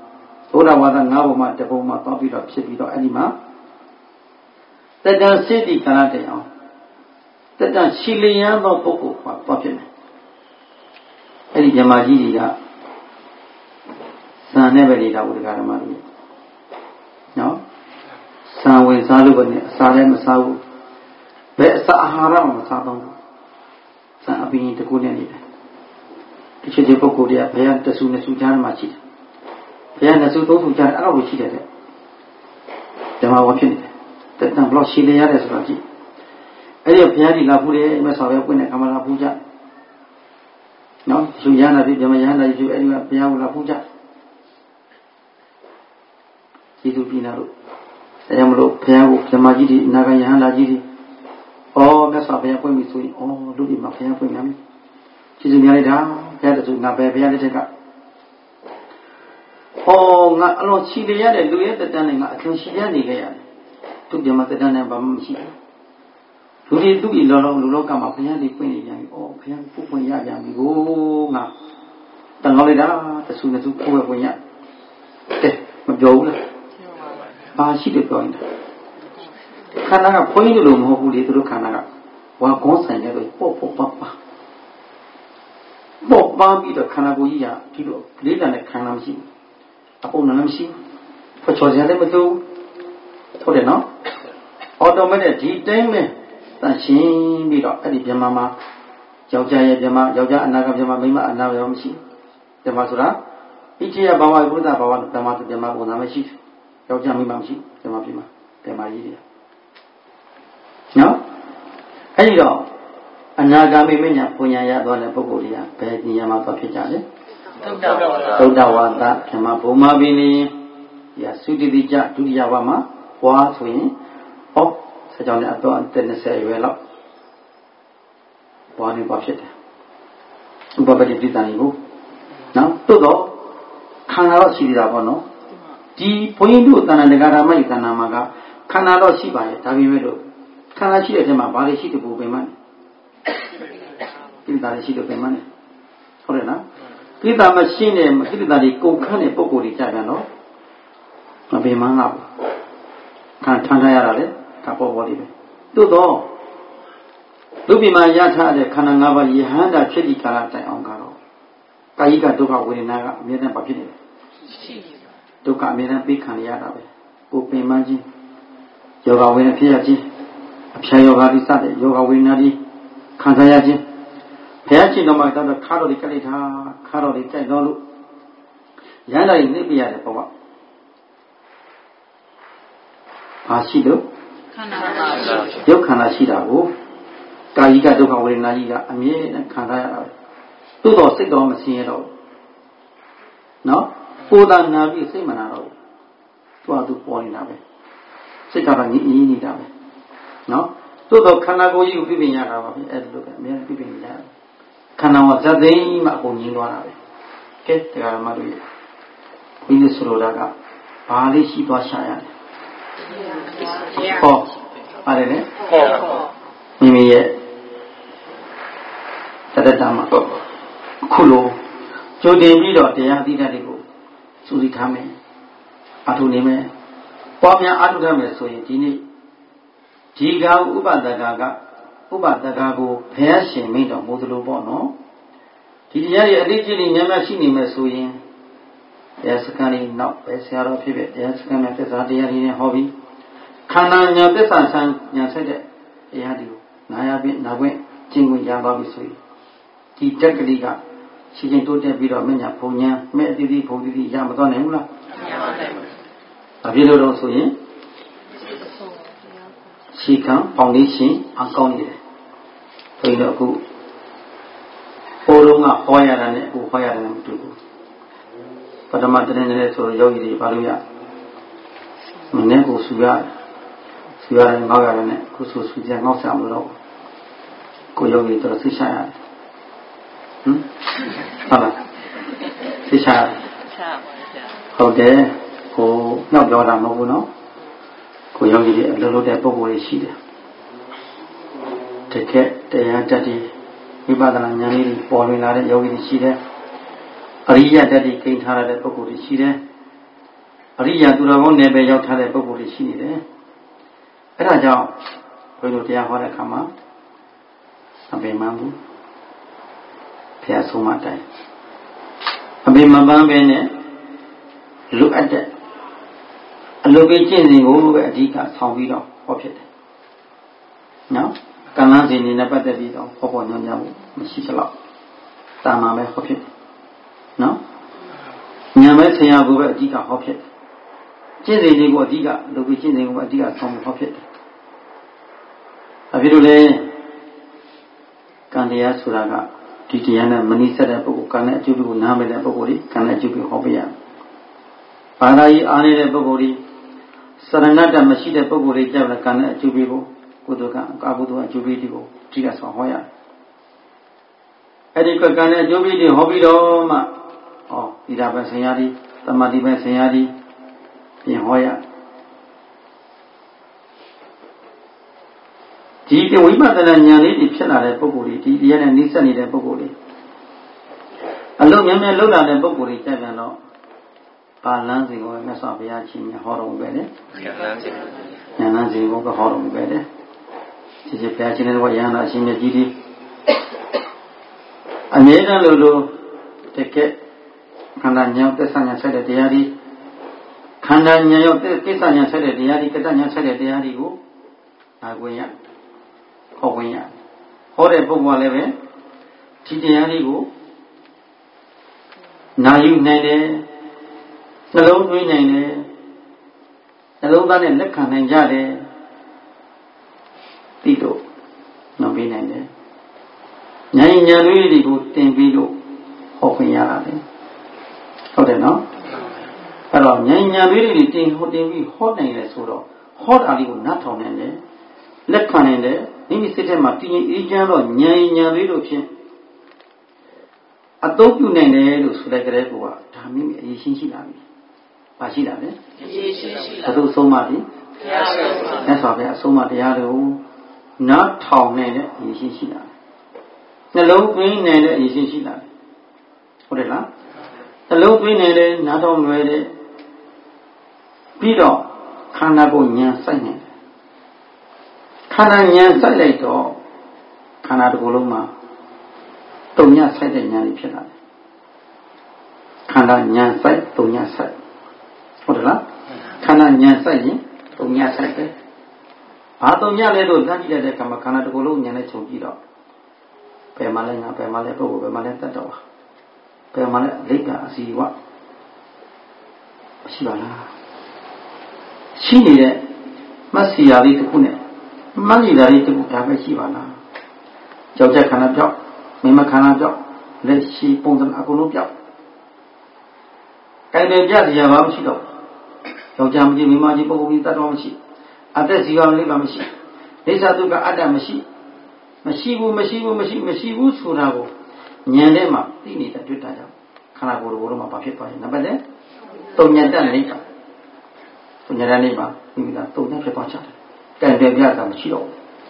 ဘုရားဝါဒငါးဘုံမှာတဘုံမှာတောက်ပြီးတော့ဖြစ်ပြီးတော့အဲ့ဒီမှာတတန်စိတ်ဒီကလာတဲ့အောင်တတန်ရှိလျံသောပုဂ္ဂိုလ်ကသွားဖြစ်တယ်အဲ့ဒီမြမကြီးတွေကစံနဲ့ပဲနေတာဘုရားဓမ္မတွေနော်စံဝင်စားလို့ပဲနဲ့အစာလည်းမစားဘူးဘယ်အစာအာဟာရမှမစားတော့ဘူးစံအပင်တကူနဲ့နေတယ်ဒီချက်ချင်းပုဂ္ဂိုလ်တွေကဘယ်ကတဆူနှစ်ဆူကြားမှာရှိတယ်ဘယ်ကနှစ်ဆူသုံးဆူကြားအဲ့လိုရှိတယ်တဲ့ဓမ္မဝါဖြစ်နေတယ်တက်တန်ဘလောက်ရှိလေရတယ်ဆိုတော့ကြည့်အဲ့ဒီဘုရားကြီးလာဖူးတယ်မြတ်စွာဘုရားပွင့်တဲ့ကမလာဖူးကြနော်သူရဟန္တာဖြစ်ဓမ္မရဟန္တာဖြစ်အဲ့ဒီကဘုရားကိုလာဖူးကြကျေးဇူးပြုနာလို့အဲကြောင့်မလို့ဘုရားကိုဓမ္မကြီးဒီအနာဂတ်ယဟန္တာကြီးဒီဩမြတ်စွာဘုရားပွင့်ပြီဆိုရင်ဩလူဒီမှာဘုရားပွင့်များပြီကျေးဇူးများလိုက်တာဘုရားတူငါပဲဘုရားလက်ထက်ကဩငါအလုံးရှိရတဲ့လူရဲ့တက်တန်းနဲ့ငါအကျဉ်းရှိရနေခဲ့ရတယ်သူပြမတက်တန်းနဲ့ဘာမှမရှိဘူးလူတွေသူ့ဤလောလောလူလောကမှာဘုရားဒီပွင့်နေပြန်ပြီဩဘုရားကိုပွင့်ရပြန်ပြီကိုငါတန်လောက်လိုက်တာတဆူနဲ့သူကိုယ်ပဲပွင့်ရတဲ့မပြောဘူးလားဘာရှိတယ်ပြောနေတာခန္ဓာကခွင်းလို့မဟုတ်ဘူးလေသူတို့ခန္ဓာကဝါကောင်းဆိုင်တဲ့လို့ပေါ့ပေါ့ပါပါပေါ့ပါပြီးတော့ခန္ဓာကိုယ်ကြီးကဒီလိုလေးတန်တဲ့ခန္ဓာမရှိဘူးအပုံနဲ့မရှိဘူးဖချော်စရာလည်းမတူဟုတ်တယ်နော်အော်တိုမက်ဒီတိုင်းပဲတန်ရှင်းပြီးတော့အဲ့ဒီပြမမှာယောက်ျားရဲ့ပြမယောက်ျားအနာကပြမမိန်းမအနာရောမရှိပြမဆိုတာဣတိယဘာဝဘုဒ္ဓဘာဝဓမ္မပြမပုံနာမရှိယောက်ျားမိန်းမမရှိပြမပြမပြမကြီးတွေနော်အဲ့ဒီတော့အနာဂါမိမညာပူညာရသွားတဲ့ပုဂ္ဂိုလ်တွေကဘယ်ဉာဏ်မှာသွားဖြစ်ကြလဲသုဒ္ဓဝါဒဓမ္မဘုံမာပိနိယသုတိတိကျဒုတိယဘမှာပွားဆိုရင်ဟောဆက်ကြောင်းနဲ့အတော့အသက်၂၀ရွယ်လောက်ပွားနေပွားဖြစ်တယ်ဥပပတိပိတ္တန်ကိုနော်တိုးတော့ခန္ဓာတော့ရှိသေးတာပေါ့နော်ဒီဘုန်းကြီးတို့တဏ္ဍာတရားဓမ္မယတဏ္ဍာမှာကခန္ဓာတော့ရှိပါရဲ့ဒါပေမဲ့လို့ခန္ဓာရှိတဲ့အချိန်မှာဘာတွေရှိတယ်ဘုပင်မနဲ့ကိလေသာတွေရှိတယ်ပင်မနဲ့ဟုတ်တယ်နော်ကိလေသာမရှိတဲ့ကိလေသာတွေကုန်ခန့်တဲ့ပုံကိုယ်တွေကြပြန်တော့မပင်မငါဘူးခံထမ်းထားရတာလေဒါပေါ်ပေါ်လေးပဲတိုးတော့လူပြည်မှာရထားတဲ့ခန္ဓာ၅ပါးယဟန္တာဖြစ်ဒီကာလတိုင်အောင်ကတော့ကာယိကဒုက္ခဝေဒနာကအမြဲတမ်းပါဖြစ်နေတယ်ဒုက္ခအမြဲတမ်းပြီးခံရတာပဲကိုပင်မချင်းယောဂဝေဒနာဖြစ်ရခြင်းအဖျားယောဂါဒီစတဲ့ယောဂဝေဒနာဒီခံစားရခြင်းဘုရားရှင်တော်မှာတော့ခါတော်ဒီကလေးထားခါတော်ဒီကြိုက်တော့လို့ရဟန္တာကြီးနှိပ်ပြရတယ်ပေါ့ကဘာရှိလို့ခန္ဓာပါရုပ်ခန္ဓာရှိတာကိုကာယိကဒုက္ခဝေဒနာကြီးကအမြဲတမ်းခံစားရတာပဲသို့တော်စိတ်တော်မဆင်းရဲတော့နော်ကိုယ်သာနာပြီးစိတ်မနာတော့သူ့အတူပေါ်နေတာပဲစိတ်ကတော့ငြိငြိနေတာပဲနော်သို့တော့ခန္ဓာကိုယ်ကြီးကိုပြပြင်ရတာပါပဲအဲ့ဒါလိုပဲအများကြီးပြပြင်ရတယ်ခန္ဓာကဇတ်သိမ်းမှအကုန်ငြင်းသွားတာပဲကဲတရားဓမ္မတို့ရဲ့ဘုရားဆိုလိုတာကဘာလေးရှိသွားရှာရတယ်ဟောပါတယ်လေမိမိရဲ့တရတ္တမှာခုလိုကြိုတင်ပြီးတော့တရားအသီးဓာတ်တွေကိုစူးစီးထားမယ်အထုနေမယ်ပွားများအထုထားမယ်ဆိုရင်ဒီနေ့ဒီကဥပဒကကဥပဒကကိုဘုရားရှင်မိန့်တော်မူသလိုပေါ့နော်ဒီတရားရဲ့အလေးကြီးနေများများရှိနေမယ်ဆိုရင်တရားစခန်းလေးနောက်ပဲဆရာတော်ဖြစ်ဖြစ်တရားစခန်းနဲ့သစ္စာတရားတွေနဲ့ဟောပြီးခန္ဓာညာသစ္စာဆံညာဆက်တဲ့တရားတွေကိုနာရပြီးနာခွင့်ကျင့်ခွင့်ရပါပြီဆိုရင်ဒီတက်ကလေးကရှိချင်းတိုးတက်ပြီးတော့မညာဘုံညာမဲ့အတိအတိဘုံတိတိရမသွားနိုင်ဘူးလားရပါနိုင်ပါဘူးအပြည့်လို့တော့ဆိုရင်ရှိခံဖောင်ဒေးရှင်းအကောင်းနေတယ်ဘုန်းကြီးတို့အခုဟိုလုံးကဟောရတာနဲ့အခုဟောရတယ်မတူဘူးပထမတနေ့နဲ့ဆိုတော့ယောဂီတွေဘာလို့ရမနေ့ကဆူရဆူရတယ်ငေါ့ရတယ်နဲ့အခုဆိုဆူကြငေါ့ဆံမလို့ကိုယောဂီတို့သိချရတယ်ဟမ်ဟုတ်လားသိချရတယ်ဟုတ်တယ်ကိုနှောက်ပြောတာမဟုတ်ဘူးနော်ကိုယောဂီတွေအလုံးလုံးတဲ့ပုံကိုယ်တွေရှိတယ်တကယ်တရားတတ်ပြီးဝိပဿနာဉာဏ်လေးပေါ်လွင်လာတဲ့ယောဂီတွေရှိတယ်အရိယတတ်ပြီးကိန်းထားရတဲ့ပုဂ္ဂိုလ်တွေရှိတယ်အရိယာသူတော်ကောင်းနယ်ပယ်ရောက်ထားတဲ့ပုဂ္ဂိုလ်တွေရှိနေတယ်အဲ့ဒါကြောင့်ဘုရားတို့တရားဟောတဲ့အခါမှာအပေမှန်ဘူးဘုရားဆုံးမတိုင်းအပေမပန်းပဲနဲ့လူအပ်တဲ့အလုပ်ပေးကျင့်စဉ်ကိုပဲအဓိကဆောင်ပြီးတော့ဟောဖြစ်တယ်နော်ကံလန်းစဉ်နေနဲ့ပတ်သက်ပြီးတော့ဟောပေါ်ညွှန်ကြားဖို့မရှိသလောက်တာမန်ပဲဟောဖြစ်တယ်နော်ဉာဏ်ပဲဆင်ရဖို့ပဲအဓိကဟောဖြစ်တယ်ကျင့်စဉ်တွေကိုအဓိကလုပ်ပြီးကျင့်စဉ်ကိုအဓိကဆောင်ဖို့ဟောဖြစ်တယ်အဖြစ်လို့လေကံတရားဆိုတာကဒီတရားနဲ့မနိစ္စတဲ့ပုဂ္ဂိုလ်ကံနဲ့အကျိုးကိုနားမလည်တဲ့ပုဂ္ဂိုလ်တွေကံနဲ့အကျိုးကိုဟောပြရဘာသာရေးအားနေတဲ့ပုဂ္ဂိုလ်တွေစရဏတ္တမရှိတဲ့ပုဂ္ဂိုလ်တွေကြောင့်လည်းကံနဲ့အကျိုးပေးဖို့ကုသိုလ်ကအကုသိုလ်အကျိုးပေးတွေကိုအဓိကဆောင်ဟောရအဲ့ဒီကံနဲ့အကျိုးပေးတွေဟောပြီးတော့မှဩဒီတာပဲဆင်ရသည်သမာဓိပဲဆင်ရသည်ပြင်ဟောရဒီဝိပဿနာဉာဏ်လေးတွေဖြစ်လာတဲ့ပုဂ္ဂိုလ်တွေဒီတရားနဲ့နှိစက်နေတဲ့ပုဂ္ဂိုလ်တွေအလုံးများများလောက်လာတဲ့ပုဂ္ဂိုလ်တွေကြပြန်တော့ပါလန်းစီကိုမြတ်စွာဘုရားရှင်ဟောတော်မူပဲလေဉာဏ်လန်းစီဉာဏ်လန်းစီကိုဟောတော်မူပဲလေဒီဒီဘုရားရှင်ရဲ့ရဟန္တာရှင်မြတ်ကြီးတွေအမြဲတမ်းလို့လို့တကယ်ခန္ဓာဉာဏ်သစ္စာဉာဏ်ဆက်တဲ့တရားတွေခန္ဓာဉာဏ်ရောသစ္စာဉာဏ်ဆက်တဲ့တရားတွေကတ္တဉာဏ်ဆက်တဲ့တရားတွေကိုနာခွင့်ရဟောခွင့်ရဟောတဲ့ပုဂ္ဂိုလ်ကလည်းပဲဒီတရားတွေကိုနာယူနိုင်တယ်နှလုံးသွင်းနိုင်တယ်နှလုံးသားနဲ့လက်ခံနိုင်ကြတယ်တိတို့နှောပေးနိုင်တယ်ဉာဏ်ဉာဏ်လေးတွေကိုတင်ပြီးလို့ဟောခွင့်ရတာလေဟုတ်တယ်နော်အဲ့တော့ဉာဏ်ဉာဏ်လေးတွေတင်ဟောတင်ပြီးဟောနိုင်တယ်ဆိုတော့ဟောတာလေးကိုနားထောင်နိုင်တယ်လက်ခံနိုင်တယ်မိမိစိတ်ထဲမှာတည်ငြိမ်အေးချမ်းတော့ဉာဏ်ဉာဏ်လေးတို့ဖြင့်အသုံးပြုနိုင်တယ်လို့ဆိုတဲ့ကြတဲ့ကောဒါမိမိအရေးရှင်းရှိလာပြီ။ပါရှိတာလေ။အရေးရှင်းရှိလာ။ဘုသူဆုံးမပြီ။ဘုရားဆုံးမ။မြတ်စွာဘုရားအဆုံးမတရားတွေကိုနားထောင်နိုင်တဲ့အရေးရှင်းရှိလာတယ်။နှလုံးသွင်းနိုင်တဲ့အရေးရှင်းရှိလာတယ်။ဟုတ်တယ်လား။နှလုံးသွင်းနိုင်တဲ့နားထောင်လွယ်တဲ့ပြီးတော့ခန္ဓာကိုယ်ဉာဏ်စိုက်နေတယ်။ခန္ဓာဉာဏ်စိုက်လိုက်တော့ခန္ဓာတစ်ခုလုံးမှာတုံညဆိုင်တဲ့ဉာဏ်ကြီးဖြစ်လာတယ်ခန္ဓာဉာဏ်ဆိုင်တုံညဆိုင်ဟုတ်တယ်လားခန္ဓာဉာဏ်ဆိုင်ရင်တုံညဆိုင်ပဲဘာတုံညလဲလို့လမ်းကြည့်လိုက်တဲ့အခါမှာခန္ဓာတစ်ခုလုံးဉာဏ်နဲ့ခြုံကြည့်တော့ဘယ်မှာလဲငါဘယ်မှာလဲပုဂ္ဂိုလ်ဘယ်မှာလဲတတ်တော်ဘယ်မှာလဲအလိကအစီဝမရှိပါလားရှိနေတဲ့မတ်စီယာလေးတစ်ခုနဲ့မတ်လီယာလေးတစ်ခုဒါပဲရှိပါလားကြောက်ကြခန္ဓာပြောက်မိမခန္ဓာပြောက်လက်ရှိပုံစံအကုန်လုံးပြောက်ကြိုင်တယ်ပြစရာဘာမှမရှိတော့ယောက်ျားမကြီးမိမကြီးပုဂ္ဂိုလ်ကြီးတတ်တော်မရှိအသက်စီကောင်လေးပါမရှိဒိဋ္ဌဒုက္ခအတ္တမရှိမရှိဘူးမရှိဘူးမရှိမရှိဘူးဆိုတာကိုဉာဏ်ထဲမှာသိနေတဲ့တွေ့တာကြောင့်ခန္ဓာကိုယ်တော်မှာဘာဖြစ်သွားလဲနံပါတ်၄တုံညတနိဗ္ဗာန်တုံညတနိဗ္ဗာန်ဒီကတုံညဖြစ်သွားချတယ်ကြိုင်တယ်ပြတာမရှိတော့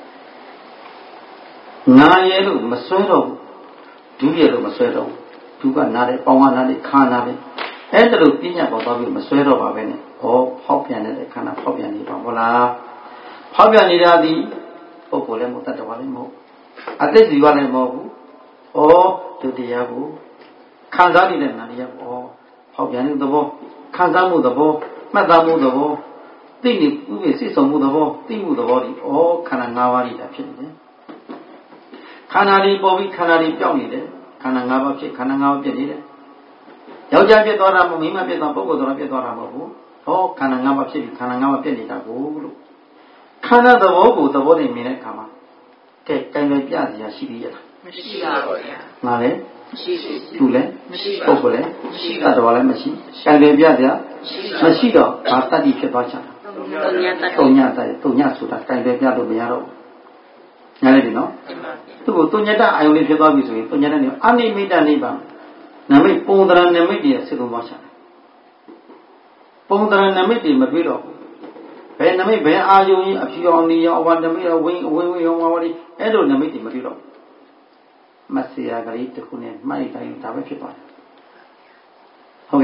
ငါရဲလို့မဆွဲတော့ဘူးဒုရဲလို့မဆွဲတော့ဘူးဒုကနားတယ်ပေါင်းကနားတယ်ခါနားတယ်အဲ့ဒါလို့ပြညာပေါ်သွားပြီးမဆွဲတော့ပါပဲနဲ့ဟောဖောက်ပြန်တဲ့ခန္ဓာဖောက်ပြန်နေပါဟုတ်လားဖောက်ပြန်နေတာဒီပုဂ္ဂိုလ်လည်းမဟုတ်တတ်တော်လည်းမဟုတ်အသက်စီကလည်းမဟုတ်ဘူးဩဒုတိယကိုခံစားနေတဲ့နာတရားဩဖောက်ပြန်တဲ့သဘောခံစားမှုသဘောမှတ်သားမှုသဘောသိနေဥပ္ပေစိတ်ဆောင်မှုသဘောသိမှုသဘောဒီဩခန္ဓာ၅ပါးကြီးတာဖြစ်နေတယ်ခန္ဓာလေးပေါ်ပြီးခန္ဓာလေးပြောင်းနေတယ်ခန္ဓာ၅ပါးဖြစ်ခန္ဓာ၅ပါးပြည့်နေတယ်ယောက်ျားပြည့်သွားတာမဟုတ်မိန်းမပြည့်သွားပုဂ္ဂိုလ်တော်ပြည့်သွားတာမဟုတ်ဘူးဟောခန္ဓာ၅ပါးဖြစ်ပြီးခန္ဓာ၅ပါးပြည့်နေတာကိုလို့ခန္ဓာသဘောကိုသဘောနဲ့မြင်တဲ့အခါမှာကဲတိုင်ပဲပြစရာရှိသေးရဲ့လားမရှိပါဘူးဗျာငါလည်းမရှိဘူးသူလည်းမရှိပုဂ္ဂိုလ်လည်းမရှိတတ်တော်လည်းမရှိတိုင်ပဲပြစရာမရှိတော့ဘာတတ္တိဖြစ်သွားချတာတုံညတတ်တုံညတတ်တုံညဆိုတာတိုင်ပဲပြလို့မရတော့ညာလေဒီနော်သူ့ကိုတုံညတအာယုန်လေးဖြစ်သွားပြီဆိုရင်တုံညတနေအနိမိတနိဗ္ဗာန်နမိတ်ပုံသဏ္ဍာန်နမိတ်တွေစိတ်ကုန်သွားချတယ်ပုံသဏ္ဍာန်နမိတ်တွေမတွေ့တော့ဘူးဘယ်နမိတ်ဘယ်အာယုန်ကြီးအဖြူအောင်နေရောအဝနမိတ်ဝင်းဝင်းဝင်းရောဝါဝါဒီအဲ့လိုနမိတ်တွေမတွေ့တော့မဆရာကလေးတခုနဲ့မှိုက်တိုင်းဒါပဲဖြစ်သွားတယ်ဟုတ်ကဲ့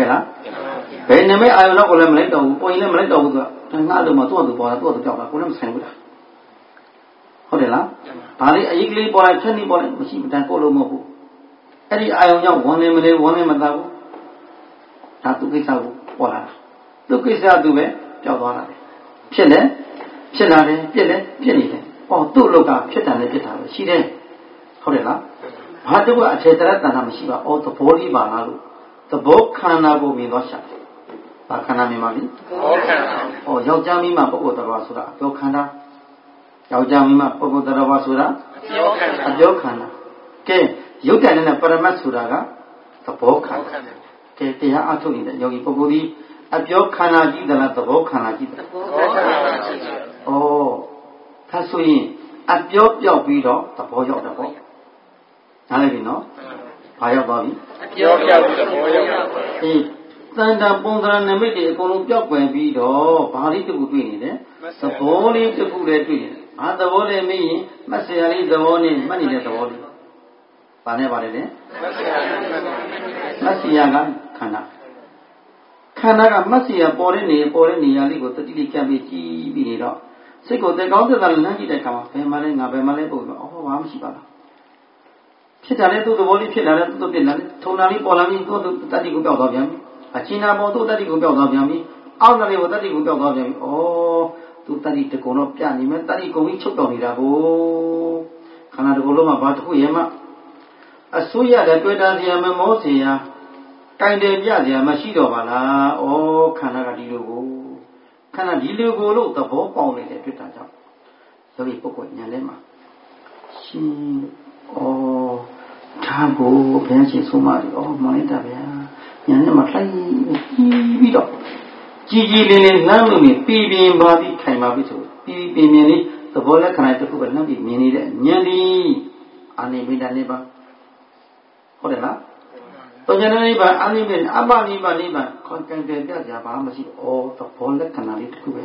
ကဲ့လားဘယ်နမိတ်အာယုံတော့ကိုလည်းမလိုက်တော့ဘူးပေါ်ရင်လည်းမလိုက်တော့ဘူးသူကငါ့လိုမှသူ့အတူပေါ်တာသူ့အတူကြောက်တာကိုလည်းမဆိုင်ဘူးလားဟုတ်တယ်လားဒါလေးအရေးကလေးပေါ်လိုက်ဖြတ်နေပေါ်လိုက်မရှိမတန်ကိုလို့မဟုတ်ဘူးအဲ့ဒီအာယုံကြောင့်ဝန်နေမနေဝန်နေမသာဘူးဒါသူကိစ္စကိုပေါ်လာတာသူကိစ္စသူပဲကြောက်သွားတာပဲဖြစ်လဲဖြစ်လာတယ်ပြစ်လဲပြစ်နေတယ်ဟောသူ့လောကဖြစ်တယ်လည်းဖြစ်တာပဲရှိတယ်ဟုတ်တယ်လားဘာတကွအခြေတရတဏ္ဍာမရှိပါအော်သဘောလေးပါလားလို့သဘောခန္ဓာကိုမြင်တော့ရှာတယ်ဘာခန္ဓာမြင်ပါလိသဘောခန္ဓာဟောယောက်ျားမိန်းမပုဂ္ဂိုလ်တရားဆိုတာအပြောခန္ဓာယောက်ျားမိန်းမပုဂ္ဂိုလ်တရားဆိုတာအပြောခန္ဓာအပြောခန္ဓာကဲရုပ်တဏ္ဍနဲ့ပရမတ်ဆိုတာကသဘောခန္ဓာကဲတရားအထုတ်နေတဲ့ယောဂီပုဂ္ဂိုလ်ဒီအပြောခန္ဓာကြည့်သလားသဘောခန္ဓာကြည့်သလားသဘောခန္ဓာကြည့်တယ်။ဩဒါဆိုရင်အပြောပြောက်ပြီးတော့သဘောရောက်တယ်ပေါ့။နားလည်ပြီနော်။ဘာရောက်သွားပြီ။အပြောပြောက်ပြီးသဘောရောက်တယ်။အေးတန်တာပုံသဏ္ဍာန်နမိတ်တွေအကုန်လုံးပြောက်ကွယ်ပြီးတော့ဘာလေးတစ်ခုတွေ့နေတယ်။သဘောလေးတစ်ခုလည်းတွေ့နေတယ်။ဘာသဘောလဲမေးရင်မတ်စရာလေးသဘောနဲ့မှတ်နေတဲ့သဘောလေး။ဘာနဲ့ပါလဲလဲ။မတ်စရာမတ်စရာကခန္ဓာခန္ဓာကမတ်စီရပေါ်တဲ့နေပေါ်တဲ့နေရာလေးကိုတတိလေးကြံပြီးကြည့်ပြီးနေတော့စိတ်ကိုတက်ကောင်းတက်တာလည်းနှမ်းကြည့်တဲ့အခါမှာဘယ်မှလဲငါဘယ်မှလဲပုံတော့အော်ဘာမှမရှိပါလားဖြစ်တာလဲသူ့သဘောလေးဖြစ်လာတယ်သူ့သူဖြစ်လာတယ်ထုံတာလေးပေါ်လာပြီးသူ့သူတတိကိုပြောက်သွားပြန်ပြီအချင်းနာပေါ်သူ့တတိကိုပြောက်သွားပြန်ပြီအောက်ကနေကိုတတိကိုပြောက်သွားပြန်ပြီဩသူတတိတကုံတော့ပြနေမယ်တတိကုံကြီးချုပ်တော်နေတာကိုခန္ဓာတကုံလုံးမှာဘာတစ်ခုရဲမှအစိုးရတဲ့တွေ့တာစီရမမောစီရတိုင်တယ်ပြစရာမရှိတော့ပါလား။ဩခန္ဓာကဒီလိုကိုခန္ဓာဒီလိုကိုလို့သဘောပေါက်နေတဲ့တွေ့တာကြောင့်ယောဂီပုဂ္ဂိုလ်ဉာဏ်ထဲမှာရှင်ဩဒါကိုဘယ်ချင်းဆုံးမလဲ။ဩမောင်လိုက်တာဗျာဉာဏ်ထဲမှာထိုင်ပြီးတော့ကြည်ကြည်လင်းလင်းလှမ်းလို့နေပြည်ပြင်းပါပြီးခိုင်ပါပြီဆိုပြည်ပြင်းပြင်းလေးသဘောလက္ခဏာတစ်ခုပဲလှမ်းပြီးမြင်နေတဲ့ဉာဏ်ဒီအာနိမိတ်နေပါဟုတ်တယ်လားတော်ကြနေပါအာနိမိတ်အပ္ပနိဗ္ဗာန်နိဗ္ဗာန်ခွန်ကံတယ်ပြကြပါမရှိဩသဘောလက္ခဏာလေးတစ်ခုပဲ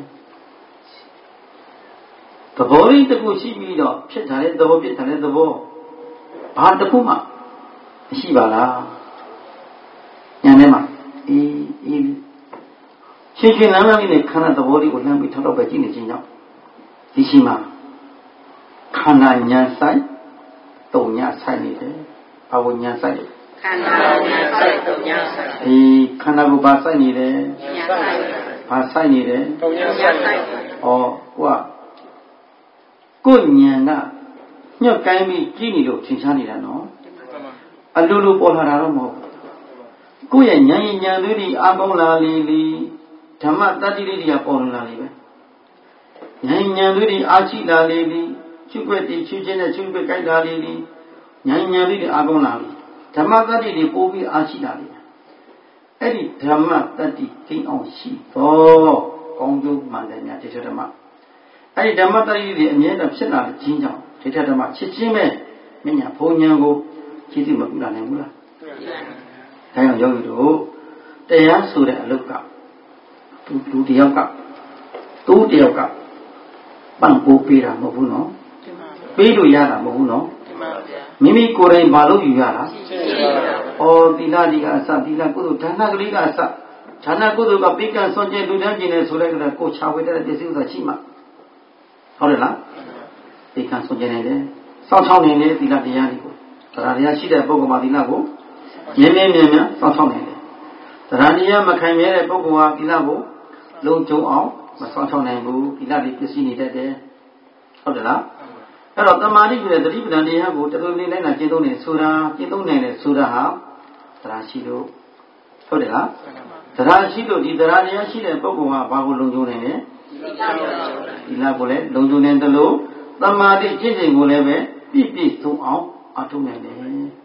သဘောလေးတစ်ခုရှိပြီးတော့ဖြစ်တာလေသဘောဖြစ်တာလေသဘောဘာတစ်ခုမှမရှိပါလားဉာဏ်ထဲမှာအေးအေးရှင်းရှင်းလန်းလန်းလေးနဲ့ခန္ဓာသဘောလေးကိုလှမ်းပြီးထောက်တော့ပဲကြည့်နေခြင်းကြောင့်ဒီရှိမှာခန္ဓာဉာဏ်ဆိုင်တုံညာဆိုင်နေတယ်ဘာဝဉာဏ်ဆိုင်ခန္ဓာဉာဏ်ဆိုင်တုံညာဆိုင်အေးခန္ဓာကိုဘာဆိုင်နေတယ်ဉာဏ်ဆိုင်ဘာဆိုင်နေတယ်တုံညာဆိုင်ဩကိုကကိုဉာဏ်ကညှော့ကိုင်းပြီးကြည့်နေလို့ထင်ရှားနေတာနော်အလိုလိုပေါ်လာတာတော့မဟုတ်ဘူးကိုယ့်ရဲ့ဉာဏ်ဉာဏ်သွေးဒီအာကောင်းလာလေလေဓမ္မတတ္တိလေးတွေကပေါ်လာလေပဲဉာဏ်ဉာဏ်သွေးဒီအာရှိလာလေလေချုပ်ွက်တည်ချွေးခြင်းနဲ့ချုပ်ွက်ကိုက်လာလေလေဉာဏ်ဉာဏ်သွေးတွေအာကောင်းလာလေဓမ္မတတ္တိတွေပို့ပြီးအာရှိလာလေအဲ့ဒီဓမ္မတတ္တိသိအောင်ရှိတော့ကောင်းကျိုးမှန်တယ်များဒီဓမ္မအဲ့ဒီဓမ္မတတ္တိတွေအမြဲတမ်းဖြစ်လာခြင်းကြောင့်ဒီဓမ္မချစ်ချင်းပဲမညာဘုံဉာဏ်ကိုကြည့်သိမပြုလာနိုင်ဘူးလားဒါကြောင့်ယောဂီတို့တရားဆိုတဲ့အလုပ်ကသူလူတယောက်ကသူတယောက်ကပန့်ပိုးပေးတာမဟုတ်ဘူးနော်ပေးလို့ရတာမဟုတ်ဘူးနော်မိမိကိုယ်တိုင်ဘာလို့ယူရတာဩသီလဒီကအစသီလကုသိုလ်ဒါနကလေးကအစဒါနကုသိုလ်ကပိကံဆွန်ကျင်လူတန်းကျင်နေဆိုတဲ့ကကိုချဝေတဲ့ပစ္စည်းဥစ္စာရှိမှဟုတ်တယ်လားပိကံဆွန်ကျင်နေတယ်စောင့်ချောင်းနေတယ်သီလတရားတွေကိုတရားတရားရှိတဲ့ပုဂ္ဂိုလ်မှာသီလကိုမြဲမြဲမြဲမြဲစောင့်ချောင်းနေတယ်တရားတရားမခံမြဲတဲ့ပုဂ္ဂိုလ်ဟာသီလကိုလုံးကျုံအောင်မစောင့်ချောင်းနိုင်ဘူးသီလတွေပစ္စည်းနေတတ်တယ်ဟုတ်တယ်လားအဲ့တော့တမာတိဆိုတဲ့သတိပဋ္ဌာန်တရားကိုတော်တော်လေးလိုက်လာကျင့်သုံးနေဆိုတာကျင့်သုံးနိုင်တယ်ဆိုတာဟာတရားရှိလို့ဟုတ်တယ်လားတရားရှိလို့ဒီတရားတရားရှိတဲ့ပုဂ္ဂိုလ်ဟာဘာကိုလုံခြုံနိုင်လဲသီလကိုလည်းလုံခြုံနေတယ်လို့တမာတိကျင့်စဉ်ကိုလည်းပဲပြည့်ပြည့်စုံအောင်အထုံးနိုင်တယ်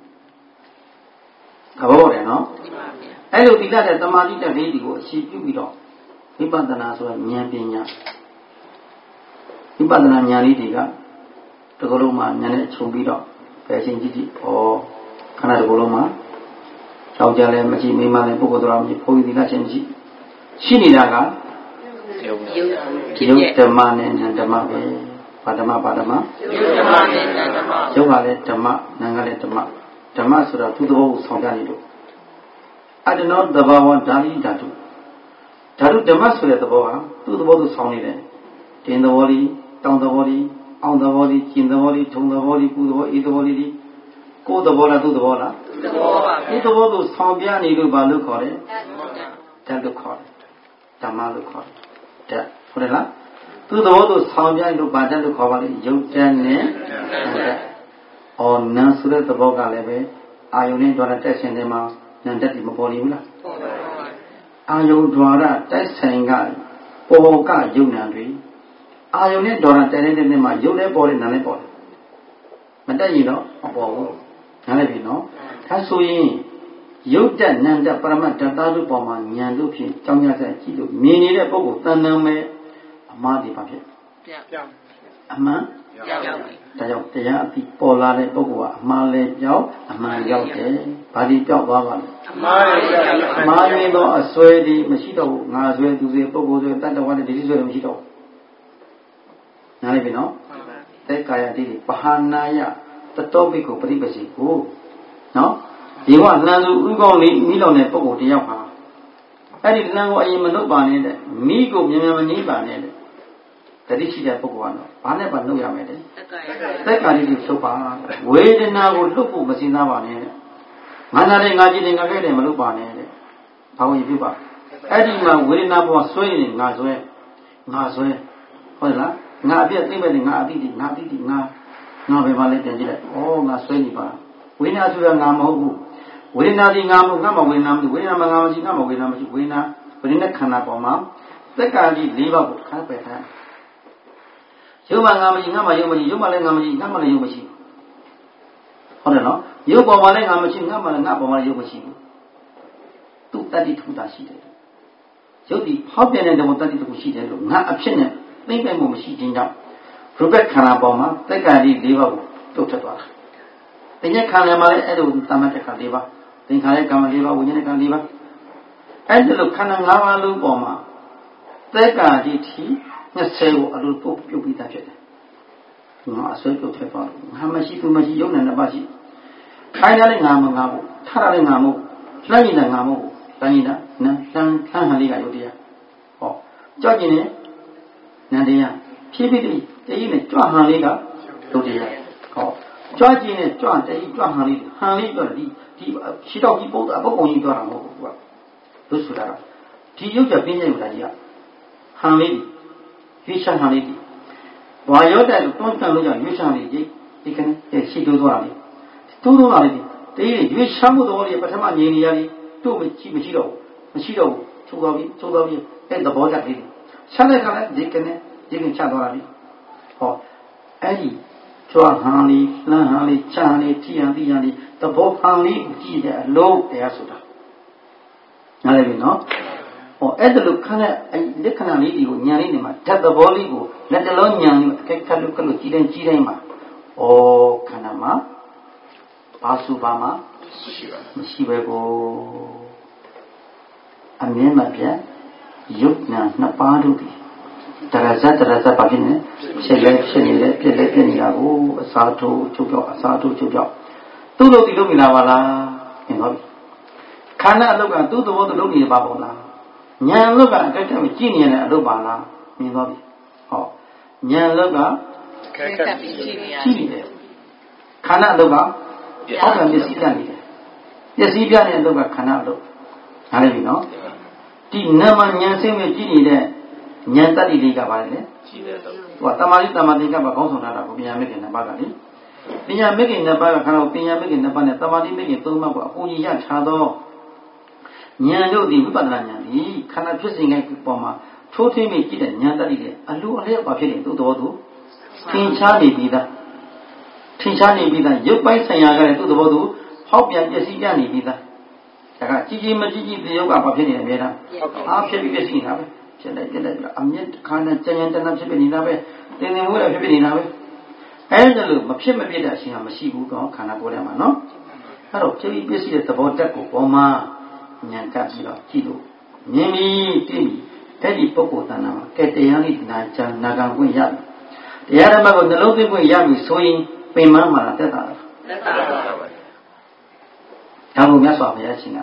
သဘောပေါက်တယ်နော်အဲ့လိုသီလတဲ့တမာတိတဲ့လေးဒီကိုအရှိပြုပြီးတော့ဝိပဿနာဆိုတဲ့ဉာဏ်ပညာဝိပဿနာဉာဏ်လေးတွေကတကလုံးမှာဉာဏ်နဲ့ခြုံပြီးတော့ပဲချင်းကြည့်ကြည့်ဩခန္ဓာတကလုံးမှာကြောက်ကြလဲမရှိမိမလည်းပုဂ္ဂိုလ်တော်မရှိဘုန်းကြီးသီလချင်းမရှိရှိနေတာကယုတ်ယုတ်ဓမ္မနဲ့ဉာဏ်ဓမ္မပဲဘာဓမ္မဘာဓမ္မယုတ်ဓမ္မနဲ့ဉာဏ်ဓမ္မယုတ်ကလည်းဓမ္မဉာဏ်ကလည်းဓမ္မဓမ္မဆိုတာသူ့သဘောကိုဆောင်ကြနေလို့ I don't know the Bawa Dali Datu. Datu Damas with the Bawa, to the bottle sound in the body, down the body, on the body, in the body, to the body, put the body, eat the body, go the bola to the bola. Eat the bottle sound behind you by look on it. Tell the call it. Tamalu call it. That for the to the bottle sound behind you by the call it. You can or none so that the vocal level. Are you need to attach in the mouth? None that is Mopolila. Are you drawn a test saying, Poga, you nandry? Are you need to attach in the mouth? You never bought in an apple. But then you know, a ball. None of you know. That's so in. You did none that Paramata Tadu Poma, Yanduki, Tonga, Kidu, meaning a book, Taname, a Mardi Packet. A man? Taya Pola Bogua, Male Yao, a man Yao, Paddy Yao Baba. Mine no a sweaty machito, Nazwell to the Bogo, that the one that is a machito. Now, you know, that guy did it. Pahanaya, the topic of privacy. Oh, no? You want Nazu Ugoli, Milon and Bogo, the Yapa. I didn't know I am no banner, me go, Yamani banner. That is the Pogano. I never knew I made it. That guy is so far. Wait and now would look for Messina Banner. Manade Naji Nagade Malubane. How you do? Adding my winning up was swaying Nazwe. Nazwe. Hola, Nabia Timber, Nabi, Nabi, Nab, Nabi Valet. Oh, Naswenipa. We now do a Namu. We now the Namu, Nama, we now the winner, Mamaji, Nama, we now the winner, within the Kanapoma. The guy is leave up carpet. Yumangami, Nama, Yumani, Yumalangami, Nama, Yumashi. Hold on, you go one Amachi, Nama, Napa, Yumashi. Two thirty two Dashi. So the Hopian and the Motati to Mushi, not a chin, think I'm Mushi Jinja. Rubek Kanaboma, the guy is leave up to Tata. Then you can't have a Tamaka Liva, then Kalekama Liva, Winaka Liva. And the Kananga Luboma. The guy did he. Let's say a little pope you'll be touched. No, I said to Trevor. How much you must young and a bashi? Finally, Namu, Taraling Namu, Planina Namu, Planina, Nan Haliga Yodia. Oh, judging it, Nadia, P B D, the unit, John Haliga, Yodia. Oh, judging it, John, the John Haliga, Haliga, the she don't keep both above only Dora. Those who are. Do you have been in Radia? Haliga. Vision Halidi. Why you that don't tell you Vision Halidi, you can see to Dwali. Two Dwali. They use some of the Oli, but I'm nearly two Machiro, Machiro, two Gavi, two Gavi, and the boy that did. Sanaka, they can, they can Chadwali. Oh, Eddie, Chua Hani, Lan Hani, Chani, Tiani, the both Hani, Tia, low Easuda. Now let me know. Or at the look, the canali, you Yanima, tell the volley go, let alone Yan, Kakaluka, Chidan Chirema, or Kanama, Pasubama, Shivego, Amemapia, Yukna, Napaduki, Taraza, Taraza Pagine, Shele, Shele, Pele, Sato, Chujo, Sato, Chujo. Tudo the Luminavala, in Hobby. Kana look and do the water looking Babola. Nyan look at a genius and a lubana, in Hobby. Oh, Nyan look at Chile. Kana look up, how can you see that? Yes, he got and look at Canado. How do you know? The Naman Yansen with Gini there, Nyantadi Liga Valley. What Tamari Tamadika Bakosona, Pia making a bagani. Pia making a bagano, Pia making a banana, Tamadi making Toma, Uya Chado. Nyano di Vipadanya, he cannot pressing a Poma, totally make it a Nyantadi, a little appearing to Dodo. King Charlie be that. King Charlie be that. You buy Sayaga to the Vodu, Hop Yasiani be that. Gigi Majigi, the Yoga Papini, Mera. After you get seen, I'm yet kind of giant and I'm shipping in away. Then they would have been in away. And the look, Mapshima be that she am a Shibu, Kanagorama, no? Hello, tell you busy at the Botaco, Oma. Nyankasilo, Kido, Nimi, Timi, Teddy Pocotana, Ketayani, Nacha, Nagan Yam. The other of the local Yam is sewing Pemama Teta. Tabu Massa Yachina.